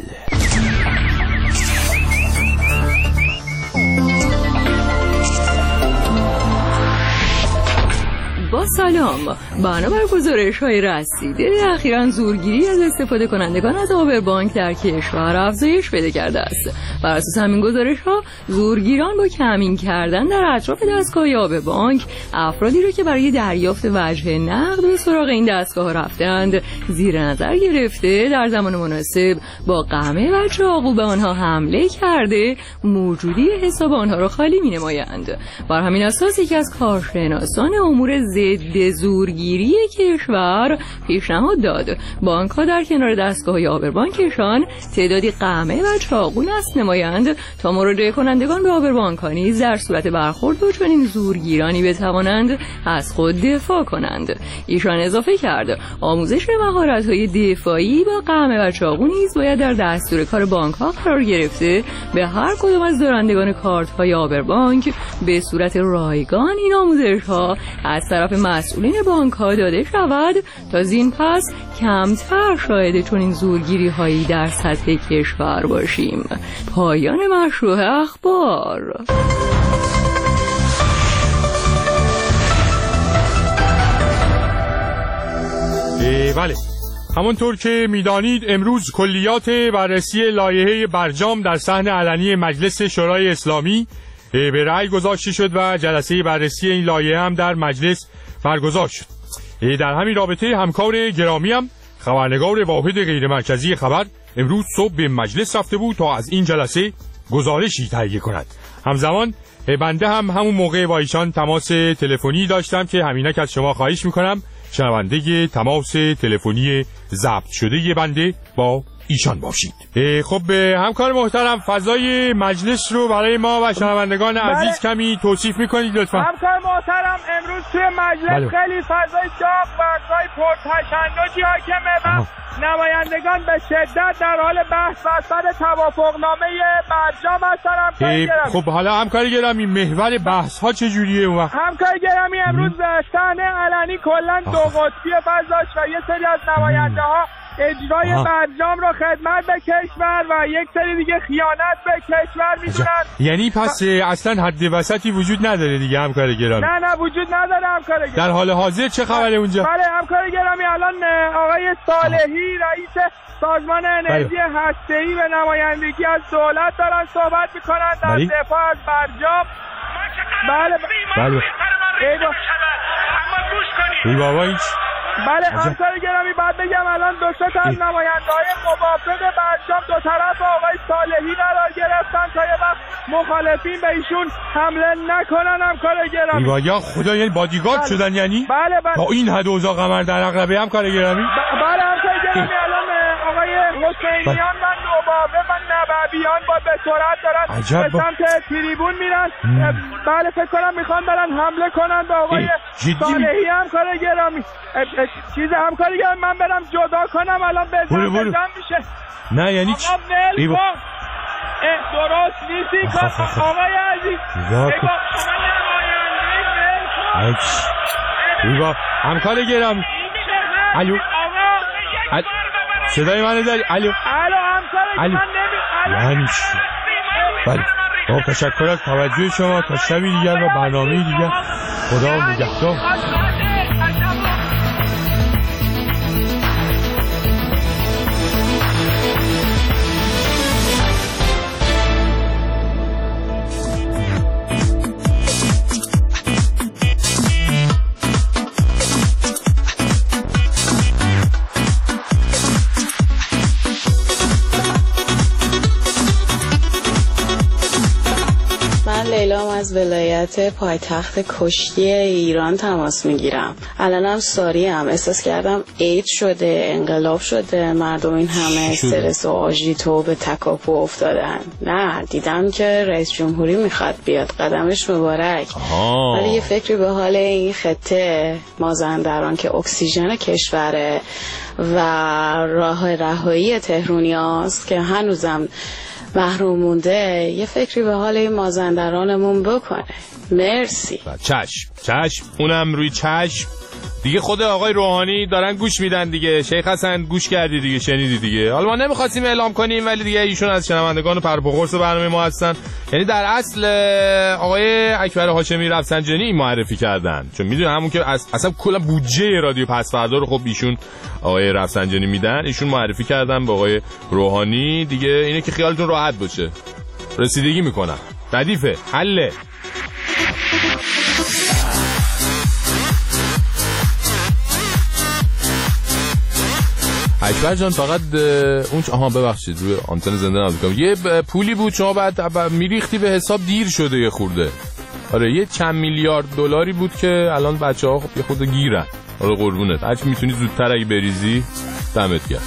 با سلام، بنابر گزارش‌های رسیده اخیراً زورگیری از استفاده کنندگان از آبربانک در کشور افزایش پیدا کرده است. بر اساس همین گزارش‌ها زورگیران با کمین کردن در اطراف دستگاه آبربانک افرادی را که برای دریافت وجه نقد به سراغ این دستگاه رفتند زیر نظر گرفته، در زمان مناسب با قمع و چاقو به آنها حمله کرده موجودی حساب آنها را خالی می‌نمایند. بر همین اساس یکی از کارشناسان امور ضد زورگیری کشور پیشنهاد داد بانک‌ها در کنار دستگاه آبربانکشان تعدادی قمع و چاقو نصب نمایند تا مراجعه کنندگان به آبربانک‌ها نیز در صورت برخورد با چنین زورگیرانی بتوانند از خود دفاع کنند. ایشان اضافه کرد آموزش مهارت‌های دفاعی با قمع و چاقو نیز باید در دستور کار بانک‌ها قرار گرفته به هر کدام از دارندگان کارت‌های آبربانک به صورت رایگان این آموزش‌ها از طرف مسئولین بانک‌ها داده شود تا زین پس کمتر شاهد چنین زورگیری‌هایی در سطح کشور باشیم. پایان مشروع اخبار. بله، همونطور که میدانید امروز کلیات بررسی لایحه برجام در صحن علنی مجلس شورای اسلامی به رأی گذاشته شد و جلسه بررسی این لایحه هم در مجلس برگزار شد. در همین رابطه همکار گرامیم خبرنگار واحد غیر مرکزی خبر امروز صبح به مجلس رفته بود تا از این جلسه گزارشی تهیه کند. همزمان بنده هم همون موقع با ایشان تماس تلفنی داشتم که همینک از شما خواهش میکنم شنونده تماس تلفنی ضبط شده بنده با ایشان باشید. خب همکار محترم فضای مجلس رو برای ما و شنوندگان عزیز کمی توصیف میکنید لطفا. همکار محترم امروز توی مجلس خیلی فضای داغ و گاهی پرتشنجی حاکمه و نمایندگان به شدت در حال بحث و سر توافقنامه برجام هستن. خب حالا همکار گرامی محور بحث ها چجوریه اون وقت؟ همکار گرامی امروز صحنه علنی کلا دو قطبی فضاش و یه سری از نماینده ها اجرای برجام رو خدمت به کشور و یک سری دیگه خیانت به کشور میدونن. یعنی پس اصلا حد وسطی وجود نداره دیگه همکار گرامی؟ نه وجود نداره همکار گرامی. در حال حاضر چه خبره اونجا؟ بله همکار گرامی الان آقای صالحی رئیس سازمان انرژی هسته‌ای به نمایندگی از دولت دارن صحبت میکنن در دفاع از برجام. بله اما گوش کنید. بابا بله همکار گرامی بعد بگم الان دو تا از نماینده‌های موافق برجام دو طرف آقای صالحی قرار گرفتن تا یه وقت مخالفین به ایشون حمله نکنن همکار گرامی. یا خدا یعنی بادیگارد شدن یعنی؟ بله با این حد اوضاع قمر در عقربه همکار گرامی؟ بله همکار گرامی الان آقای حسینیان و نوباوه و نبویان با به سرعت دارن به سمت تریبون میرن. بله فکر کنم میخوان برن حمله کنن به آقای صالحی همکار گرامی. چیز همکاری گرامی من برم جدا کنم الان بزن میشه. نه یعنی چی؟ درست نیستی آقای عزیز. همکار گرامی. الو صدای منو داری؟ الو همکار من یعنی چی؟ بله با تشکر از توجه شما تا شبی دیگر و برنامه دیگر. خدا نگهدار. لیلام از ولایت پایتخت کشتی ایران تماس میگیرم. الانم ساری هم احساس کردم عید شده، انقلاب شده، مردم این همه استرس و آژیتو به تکاپو افتادن. نه دیدم که رئیس جمهوری میخواد بیاد، قدمش مبارک. ولی یه فکری به حال این خطه مازندران که اکسیژن کشوره و راه رهایی تهرونیاست که هنوزم محروم مونده، یه فکری به حال این مازندرانمون بکنه. مرسی. چشم اونم روی چشم دیگه. خود آقای روحانی دارن گوش میدن دیگه. شیخ حسن گوش کردی دیگه، شنیدی دیگه. حالا ما نمیخواستیم اعلام کنیم ولی دیگه ایشون از شنوندگان پرپقرص برنامه ما هستن. یعنی در اصل آقای اکبر هاشمی رفسنجانی معرفی کردن، چون میدونن همون که اصلا کلا بودجه رادیو پسفردا رو خب ایشون آقای رفسنجانی میدن، ایشون معرفی کردن به آقای روحانی دیگه. اینه که خیالتون راحت باشه، رسیدگی میکنن، ردیفه، حله. اکبر جان فقط اون ببخشید روی آنتن زنده نبودم، یه پولی بود شما بعد میریختی به حساب، دیر شده یه خورده. آره یه چند میلیارد دلاری بود که الان بچه‌ها خب یه خورده گیرن. آره قربونت، هرچی میتونی زودتر اگه بریزی دمت گرم.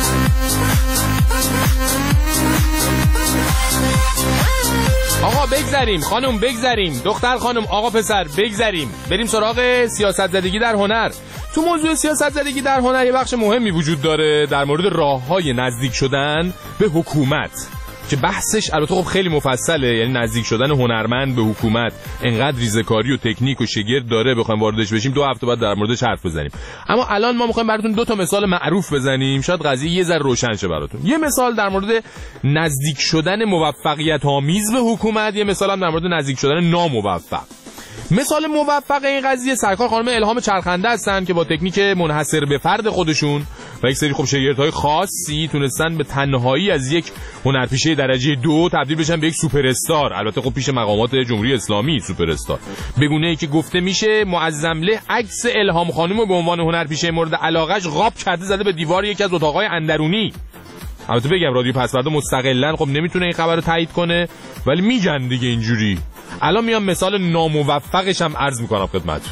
آقا بگذریم، خانم بگذریم، دختر خانم، آقا پسر بگذریم، بریم سراغ سیاست زدگی در هنر. تو موضوع سیاست زدگی در هنر یه بخش مهمی وجود داره در مورد راه‌های نزدیک شدن به حکومت که بحثش البته خب خیلی مفصله. یعنی نزدیک شدن هنرمند به حکومت انقدر ریزه‌کاری و تکنیک و شگرد داره، بخوایم واردش بشیم 2 هفته بعد در موردش حرف بزنیم. اما الان ما می‌خوایم براتون 2 تا مثال معروف بزنیم، شاید قضیه یه ذره روشن شه براتون. یه مثال در مورد نزدیک شدن موفقیت آمیز به حکومت، یه مثال هم در مورد نزدیک شدن ناموفق. مثال موفق این قضیه سرکار خانم الهام چرخنده هستن که با تکنیک منحصر به فرد خودشون و یک سری خب شاگردهای خاصی تونستن به تنهایی از یک هنرپیشه درجه 2 تبدیل بشن به یک سوپر استار. البته خب پیش مقامات جمهوری اسلامی سوپر استار، به گونه‌ای که گفته میشه معظمله عکس الهام خانم رو به عنوان هنرپیشه مورد علاقهش غاب کرده زده به دیوار یکی از اتاق‌های اندرونی. البته بگم رادیو پسوردا مستقلاً خب نمیتونه این خبر رو تایید کنه، ولی میگن دیگه اینجوری. الان میام مثال ناموفقش هم عرض میکنم خدمتتون.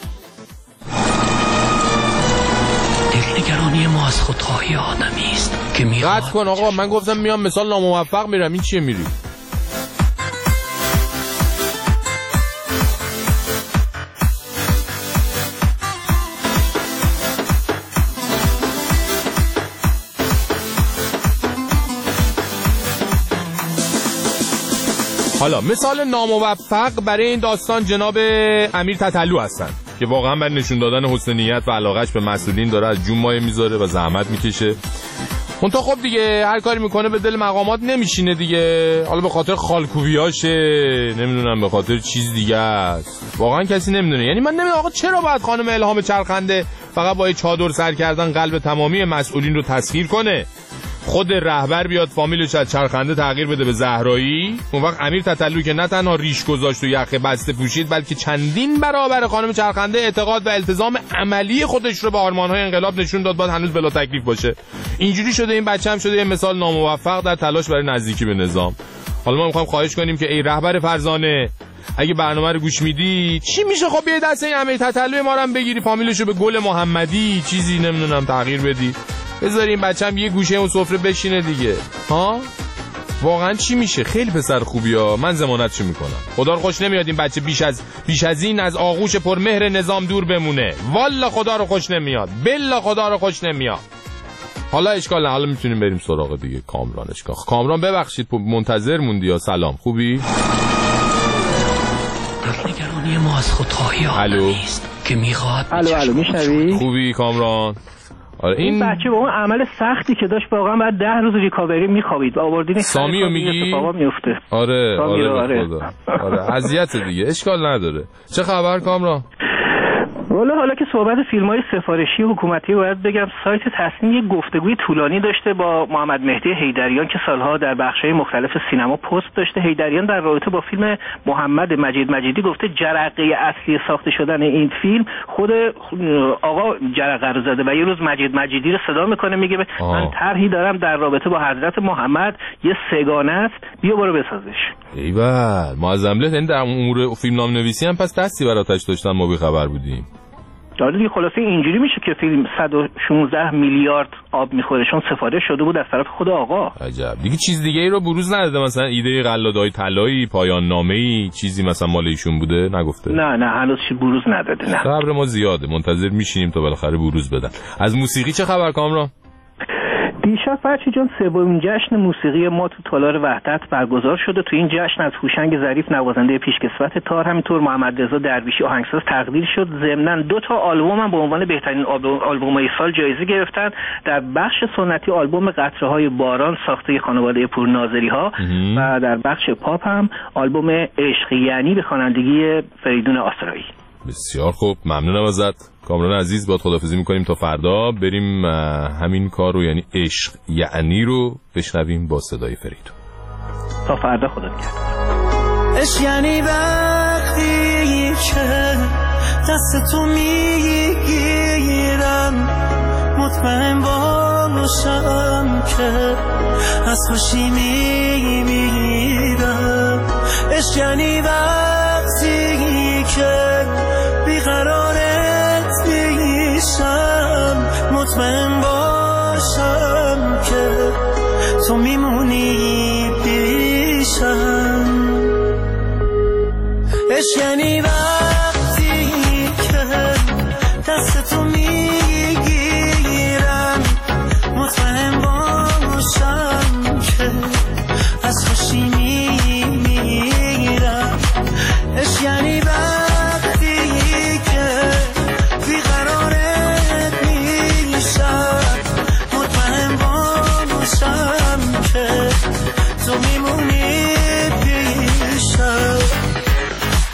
دلنگرانی ما از خودخواهی آدمی است که میخواد. قطع کن آقا، من گفتم میام مثال ناموفق میرم، این چیه میری؟ حالا مثال ناموفق برای این داستان جناب امیر تتلو هستن که واقعا برای نشون دادن حسن نیت و علاقهش به مسئولین داره از جون مایه میذاره و زحمت میکشه. اونتا خب دیگه هر کاری میکنه به دل مقامات نمیشینه دیگه، حالا به خاطر خالکوبیاشه، نمیدونم به خاطر چیز دیگه است، واقعا کسی نمیدونه. یعنی من نمیدونم آقا چرا باید خانم الهام چرخنده فقط با چادر سر کردن قلب تمامی مسئولین رو تسخیر کنه؟ خود رهبر بیاد فامیلش از چرخنده تغییر بده به زهرایی، اون وقت امیر تتلو که نه تنها ریش گذاشت و یخ بسته پوشید بلکه چندین برابر خانم چرخنده اعتقاد و التزام عملی خودش رو به آرمان‌های انقلاب نشون داد، باید هنوز بلا تکلیف باشه. اینجوری شده این بچه هم شده یه مثال ناموفق در تلاش برای نزدیکی به نظام. حالا ما می‌خوایم خواهش کنیم که ای رهبر فرزانه، اگه برنامه رو گوش میدی چی میشه خب یه دست این امیر تتلو ما رو هم بگیری فامیلشو به گل محمدی چیزی نمیدونم تغییر بدی، بذاریم بچه‌م یه گوشه اون سفره بشینه دیگه. ها واقعا چی میشه؟ خیلی پسر خوبیه، من ضمانتش میکنم. خدا رو خوش نمیاد این بچه بیش از این از آغوش پرمهر نظام دور بمونه. والله خدا رو خوش نمیاد، بالله خدا رو خوش نمیاد. حالا اشکال نه، حالا میتونیم بریم سراغ دیگه. کامران اشکال. کامران ببخشید منتظر موندی یا سلام خوبی؟ نگرانی ما از خودخواهی آدمی است که میخواد. الو میشنوی؟ خوبی کامران؟ آره این بچه با اون عمل سختی که داشت واقعا بعد 10 روز ریکاوری میخوابید. آوردین سامیو میگی؟ اتفاقا میفته. آره اذیت دیگه، اشکال نداره. چه خبر کامران؟ حالا که صحبت فیلم‌های سفارشی حکومتی باید بگم سایت تصمیم یک گفتگوی طولانی داشته با محمد مهدی حیدریان که سالها در بخش‌های مختلف سینما پست داشته. حیدریان در رابطه با فیلم محمد مجیدی گفته جرقه اصلی ساخته شدن این فیلم خود آقا جرقه رو زده و یه روز مجیدی رو صدا میکنه میگه من طرحی دارم در رابطه با حضرت محمد، یه سگانه است، بیا برو بسازش. ایول معظمله، این در امور فیلمنامه‌نویسی هم پس دستی براتش داشتن، ما بی خبر بودیم. داره دیگه. خلاصه اینجوری میشه که فیلم 116 میلیارد آب میخوره چون سفارش شده بود از طرف خود آقا. عجب. دیگه چیز دیگه ای رو بروز نداده؟ مثلا ایده قلادای طلایی، پایان نامه‌ای، چیزی مثلا مال ایشون بوده؟ نگفته؟ نه هنوز چیز بروز نداده. نه صبر ما زیاده، منتظر میشینیم تا بالاخره بروز بدن. از موسیقی چه خبر کامران؟ دیشب فرشی جان سومین جشن موسیقی ما تو تالار وحدت برگزار شده. تو این جشن از هوشنگ ظریف نوازنده پیشکسوت تار، همینطور محمد رضا درویشی آهنگساز تقدیر شد. ضمناً 2 تا آلبوم هم به عنوان بهترین آلبوم‌های سال جایزه گرفتن. در بخش سنتی آلبوم قطره‌های باران ساخته خانواده پورناظری‌ها و در بخش پاپ هم آلبوم عشق یعنی به خوانندگی فریدون آسرایی. بسیار خوب، ممنونم ازت کامران عزیز. باید خداحافظی میکنیم تا فردا. بریم همین کار رو یعنی عشق یعنی رو بشنویم با صدای فریدون. تا فردا خدا نگهدار. عشق یعنی وقتی که دست تو میگیرم مطمئن باشم که از خوشی میمیرم. عشق یعنی وقتی که بیقرارت میشم مطمئن باشم که تو میمونی پیشم. عشق یعنی وقتی که دست تو میگیرم مطمئن باشم که از خوشی میمیرم. عشق یعنی وقتی که بیقرارت میشم مطمئن باشم که تو میمونی پیشم.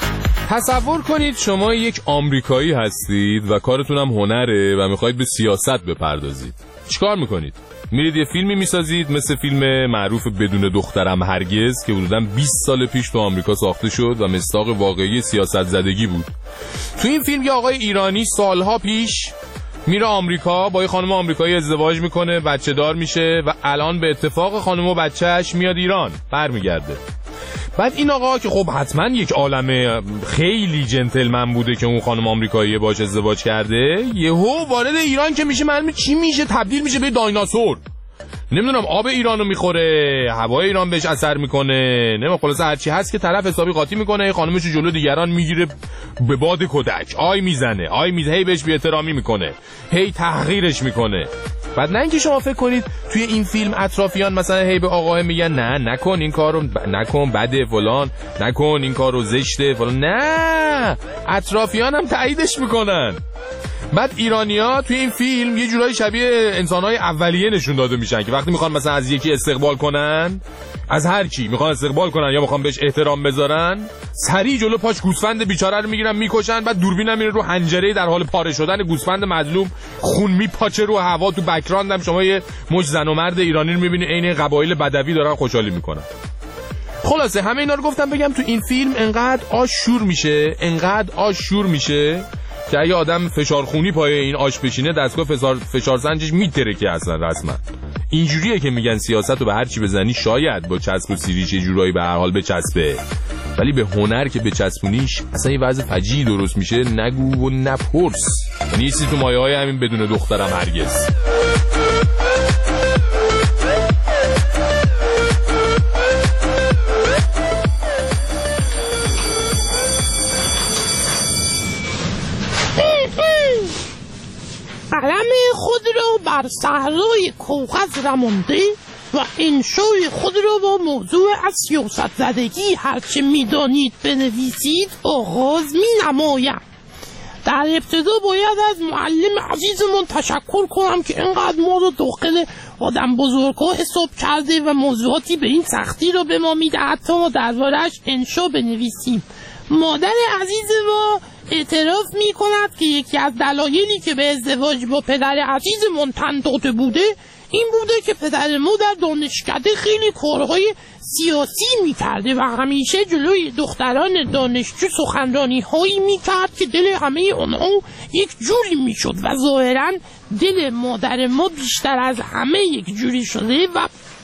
تصور کنید شما یک آمریکایی هستید و کارتونم هنره و میخواید به سیاست بپردازید. چیکار میکنید؟ میرید یه فیلمی میسازید مثل فیلم معروف بدون دخترم هرگز که حدوداً 20 سال پیش تو آمریکا ساخته شد و مصداق واقعی سیاست زدگی بود. تو این فیلم یه آقای ایرانی سالها پیش میره آمریکا، با یه خانم آمریکایی ازدواج میکنه، بچه دار میشه و الان به اتفاق خانم و بچهش میاد ایران، برمیگرده. بعد این آقا که خب حتما یک عالمه خیلی جنتلمن بوده که اون خانم آمریکایی باش ازدواج کرده، یهو وارد ایران که میشه معلومه چی میشه، تبدیل میشه به دایناسور. نمیدونم آب ایرانو میخوره، هوای ایران بهش اثر میکنه، نمیدونم خلاص هرچی هست که طرف حسابی قاطی میکنه، خانمشو جلو دیگران میگیره به باد کدک، آی میزنه، هی بهش بی‌احترامی میکنه، هی تحقیرش میکنه. بعد نه اینکه شما فکر کنید توی این فیلم اطرافیان مثلا هی به آقاه میگن نه نکن این کارو، نکن بده فلان، نکن این کارو زشته فلان، نه، اطرافیان هم تاییدش میکنن. بعد ایرانی‌ها توی این فیلم یه جورایی شبیه انسان‌های اولیه نشون داده میشن که وقتی میخوان مثلا از یکی استقبال کنن، از هر کی میخوان استقبال کنن یا میخوان بهش احترام بذارن، سریع جلو پاش گوسفند بیچاره رو میگیرن میکشن، بعد دوربینم میره رو حنجره در حال پاره شدن گوسفند مظلوم، خون میپاچه رو هوا، تو بک‌گراند هم شما یه مش زن و مرد ایرانی رو میبینی عین قبایل بدوی دارن خوشحالی میکنن. خلاصه همه اینا رو گفتم بگم تو این فیلم انقدر آش شور میشه که اگه آدم فشارخونی پای این آش بشینه دستگاه فشارسنجش میترکه اصلا رسما. اینجوریه که میگن سیاست رو به هر چی بزنی شاید با چسب و سیریش یه جورایی به هر حال بچسبه، ولی به هنر که بچسبونیش اصلا یه وضع فجیعی درست میشه، نگو و نپرس. نیستی تو مایه های همین بدون دخترم هرگز. قلم خود را بر صحرای کاغذ رمانده و انشای خود را با موضوع از سیاست زدگی هرچه میدانید بنویسید آغاز می نمایم. در ابتدا باید از معلم عزیزمون تشکر کنم که اینقدر ما رو داخل آدم بزرگا حساب کرده و موضوعاتی به این سختی را به ما میدهد تا ما درباره‌اش انشا بنویسیم. مادر عزیز ما اعتراف می کند که یکی از دلایلی که به ازدواج با پدر عزیزمون تن داده بوده این بوده که پدر ما در دانشکده خیلی کارهای سیاسی می کرده و همیشه جلوی دختران دانشجو سخنرانی هایی می کرد که دل همه اونها یک جوری می شد و ظاهرا دل مادر ما بیشتر از همه یک جوری شده و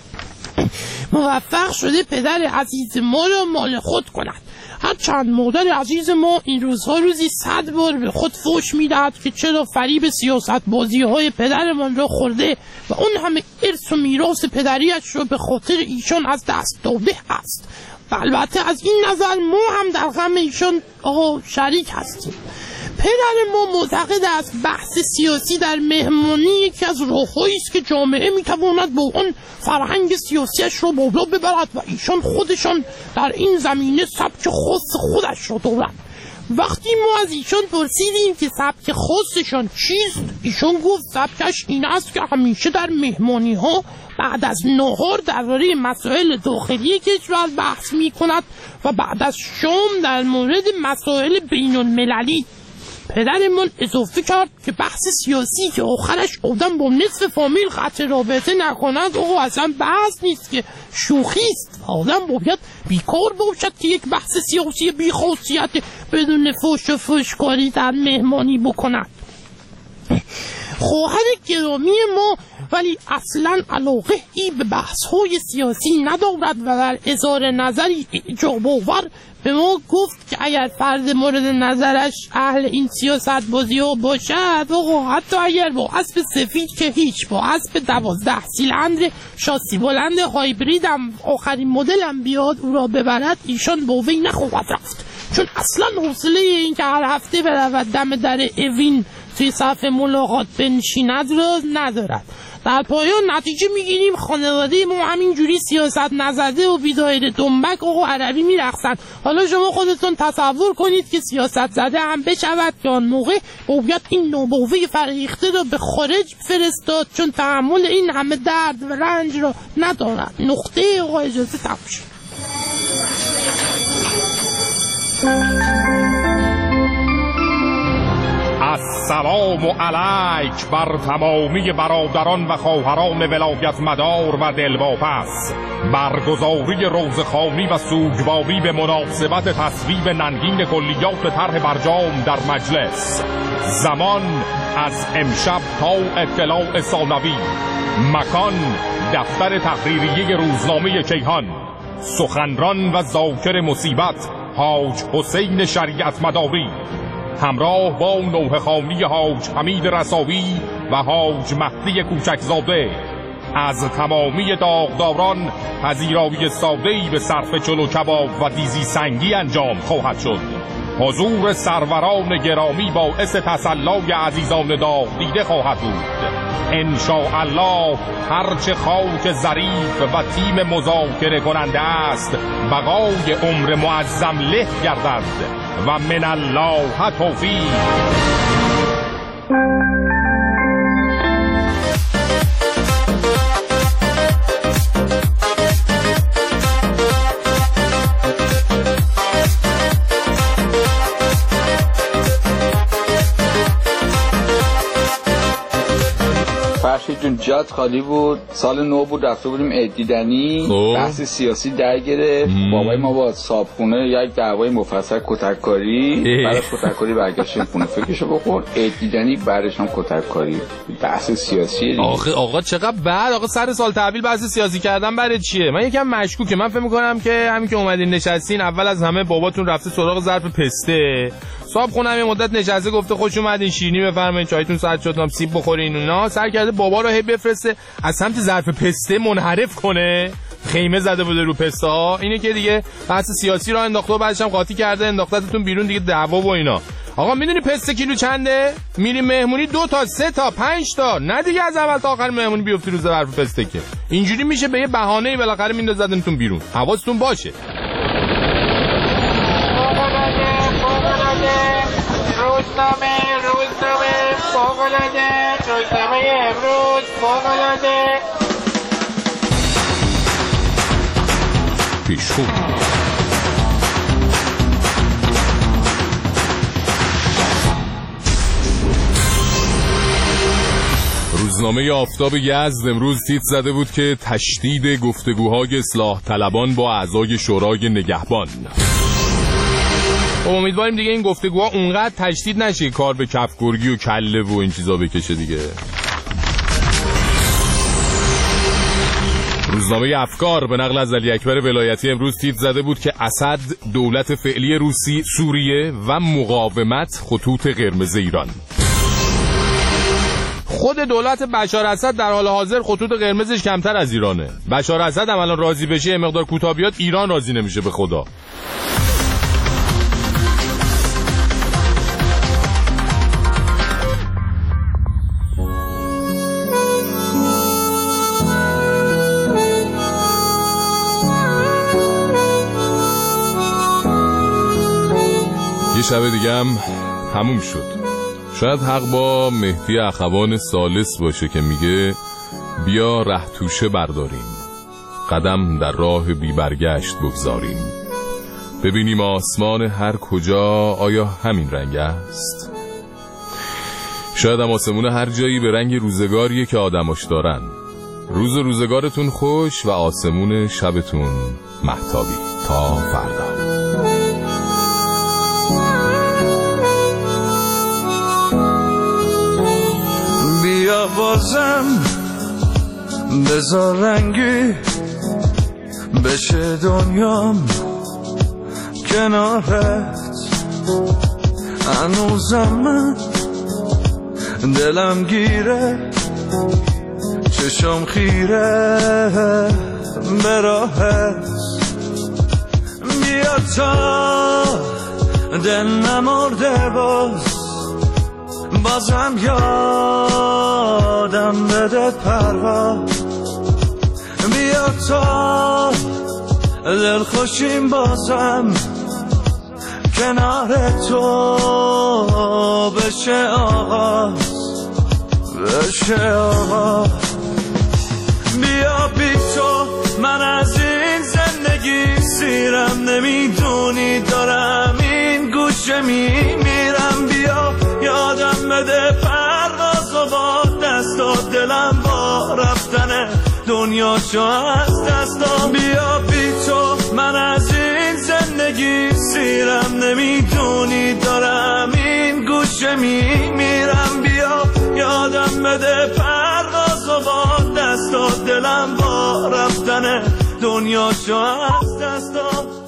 موفق شده پدر عزیز ما را مال خود کند. هرچند مادر عزیز ما این روزها روزی 100 بار به خود فوش میدهد که چرا فریب سیاست بازی های پدرمان را خورده و اون همه ارث و میراث پدریش را به خاطر ایشان از دست داده است. و البته از این نظر ما هم در غم ایشان شریک هستیم. پدر ما معتقد است بحث سیاسی در مهمانی یکی از راه‌هایی است که جامعه میتواند با اون فرهنگ سیاسیش رو بالا ببرد و ایشان خودشان در این زمینه سبک خاص خودش را دارند. وقتی ما از ایشان پرسیدیم که سبک خاصشان چیست، ایشان گفت سبکش این است که همیشه در مهمانی ها بعد از نهار درباره مسائل داخلی کشور بحث میکند و بعد از شام در مورد مسائل بین المللی. پدرمون اضافه کرد که بحث سیاسی که آخرش آدم با نصف فامیل قطع رابطه نکند اصلا بحث نیست که شوخی است. آدم باید بیکار باشد که یک بحث سیاسی بیخاصیت بدون فوش و فوشکاری در مهمانی بکند. خواهر گرامی ما ولی اصلا علاقه ای به بحث های سیاسی ندارد و در اظهار نظری اعجاب آور به ما گفت که اگر فرد مورد نظرش اهل این سیاست بازی ها باشد حتی اگر با اسب سفید که هیچ، با اسب 12 سیلندر شاسی بلند هایبرید هم آخرین مدل هم بیاد او را ببرد ایشان با وی نخواهد رفت، چون اصلا حوصله این که هر هفته برود دم در اوین توی صفحه ملاقات بنشیند را ندارد. در پایان نتیجه میگیریم خانواده ما همینجوری سیاست نزده و بیدایر دنبک عربی میرقصند. حالا شما خودتون تصور کنید که سیاست زده هم بشود که آن موقع باید این نوباوه فرهیخته را به خارج فرستاد، چون تحمل این همه درد و رنج را ندارد. نقطه اجازه تموم شد. السلام علیک بر تمامی برادران و خواهران ولایت مدار و دلواپس. برگزاری روزخوانی و سوگواری به مناسبت تصویب ننگین کلیات طرح برجام در مجلس. زمان از امشب تا اطلاع ثانوی. مکان دفتر تحریریه روزنامه کیهان. سخنران و ذاکر مصیبت حاج حسین شریعت مداری همراه با نوحه خوانی حاج حمید رساوی و حاج مهدی کوچکزاده. از تمامی داغداران پذیرایی ساده‌ای به صرف چلو کباب و دیزی سنگی انجام خواهد شد. حضور سروران گرامی باعث تسلای عزیزان داغ دیده خواهد بود. انشاءالله هرچه خاک ظریف و تیم مذاکره کننده است بقای عمر معظم له گردد و من الله توفیق. فرشید جون جات خالی بود، سال نو بود، رفته بودیم عید دیدنی، بحث سیاسی در گرفت. بابای ما با صابخونه یک دعوای مفصل کتککاری، بعد از کتککاری برگشتیم خونه فکرشو بخور، عید دیدنی بعدش هم کتککاری. بحث سیاسی آقا چقدر بعد آقا سر سال تحویل بحث سیاسی کردن برای چیه؟ من یکم مشکوکه. من فکر می‌کنم که همین که اومدین نشستین اول از همه باباتون رفته سراغ ظرف پسته. صاحب خونم یه مدت نشسته گفته خوش اومدین شیرینی بفرمایید چایتون سرد شد سیب بخورین اینا. سر کرده بابا رو هی بفرسته از سمت ظرف پسته منحرف کنه. خیمه زده بوده رو پسته ها. اینه که دیگه بحث سیاسی را انداخته و بعدش هم قاطی کرده انداختتون بیرون دیگه دعوا و اینا. آقا میدونی پسته کیلو چنده؟ میریم مهمونی 2 تا 3 تا 5 تا نه دیگه از اول تا آخر مهمونی بیفتی رو ظرف پسته که اینجوری میشه به یه بهانه‌ای بالاخره میندازدنتون بیرون. حواستون باشه. روزنامه فوق‌العاده روزنامه امروز فوق‌العاده پیشخو. روزنامه آفتاب یزد امروز تیتر زده بود که تشدید گفتگوهای اصلاح طلبان با اعضای شورای نگهبان. امیدواریم دیگه این گفتگوها اونقدر تشدید نشه کار به کفگرگی و کله و این چیزا بکشه دیگه. روزنامه افکار به نقل از علی اکبر ولایتی امروز تیتر زده بود که اسد دولت فعلی روسی سوریه و مقاومت خطوط قرمز ایران. خود دولت بشار اسد در حال حاضر خطوط قرمزش کمتر از ایرانه. بشار اسد هم الان راضی بشه یه مقدار کوتاه بیاد ایران راضی نمیشه به خدا. یه شب دیگه هم تموم شد. شاید حق با مهدی اخوان ثالث باشه که میگه بیا ره توشه برداریم، قدم در راه بی برگشت بگذاریم، ببینیم آسمان هر کجا آیا همین رنگ است. شاید هم آسمون هر جایی به رنگ روزگاریه که آدماش دارن. روزگارتون خوش و آسمون شبتون مهتابی. تا فردا. بیا بازم بذار رنگی بشه دنیام کنارت، هنوزم من دلم گیره چشم خیره به راهت. بیا تا دل نمرده بازم یادم بده پرواز. بیا تا دل خوشیم بازم کنار تو بشه آغاز، بشه آغاز. بیا بی تو من از این زندگی سیرم، نمیدونی دارم این گوشه میمیرم. بیا یادم دنیاشو از دستم. بیا بی تو من از این زندگی سیرم، نمیدونی دارم این گوشه میمیرم. بیا یادم بده پرواز و با دستات، دلم با رفتن دنیاشو از دستم.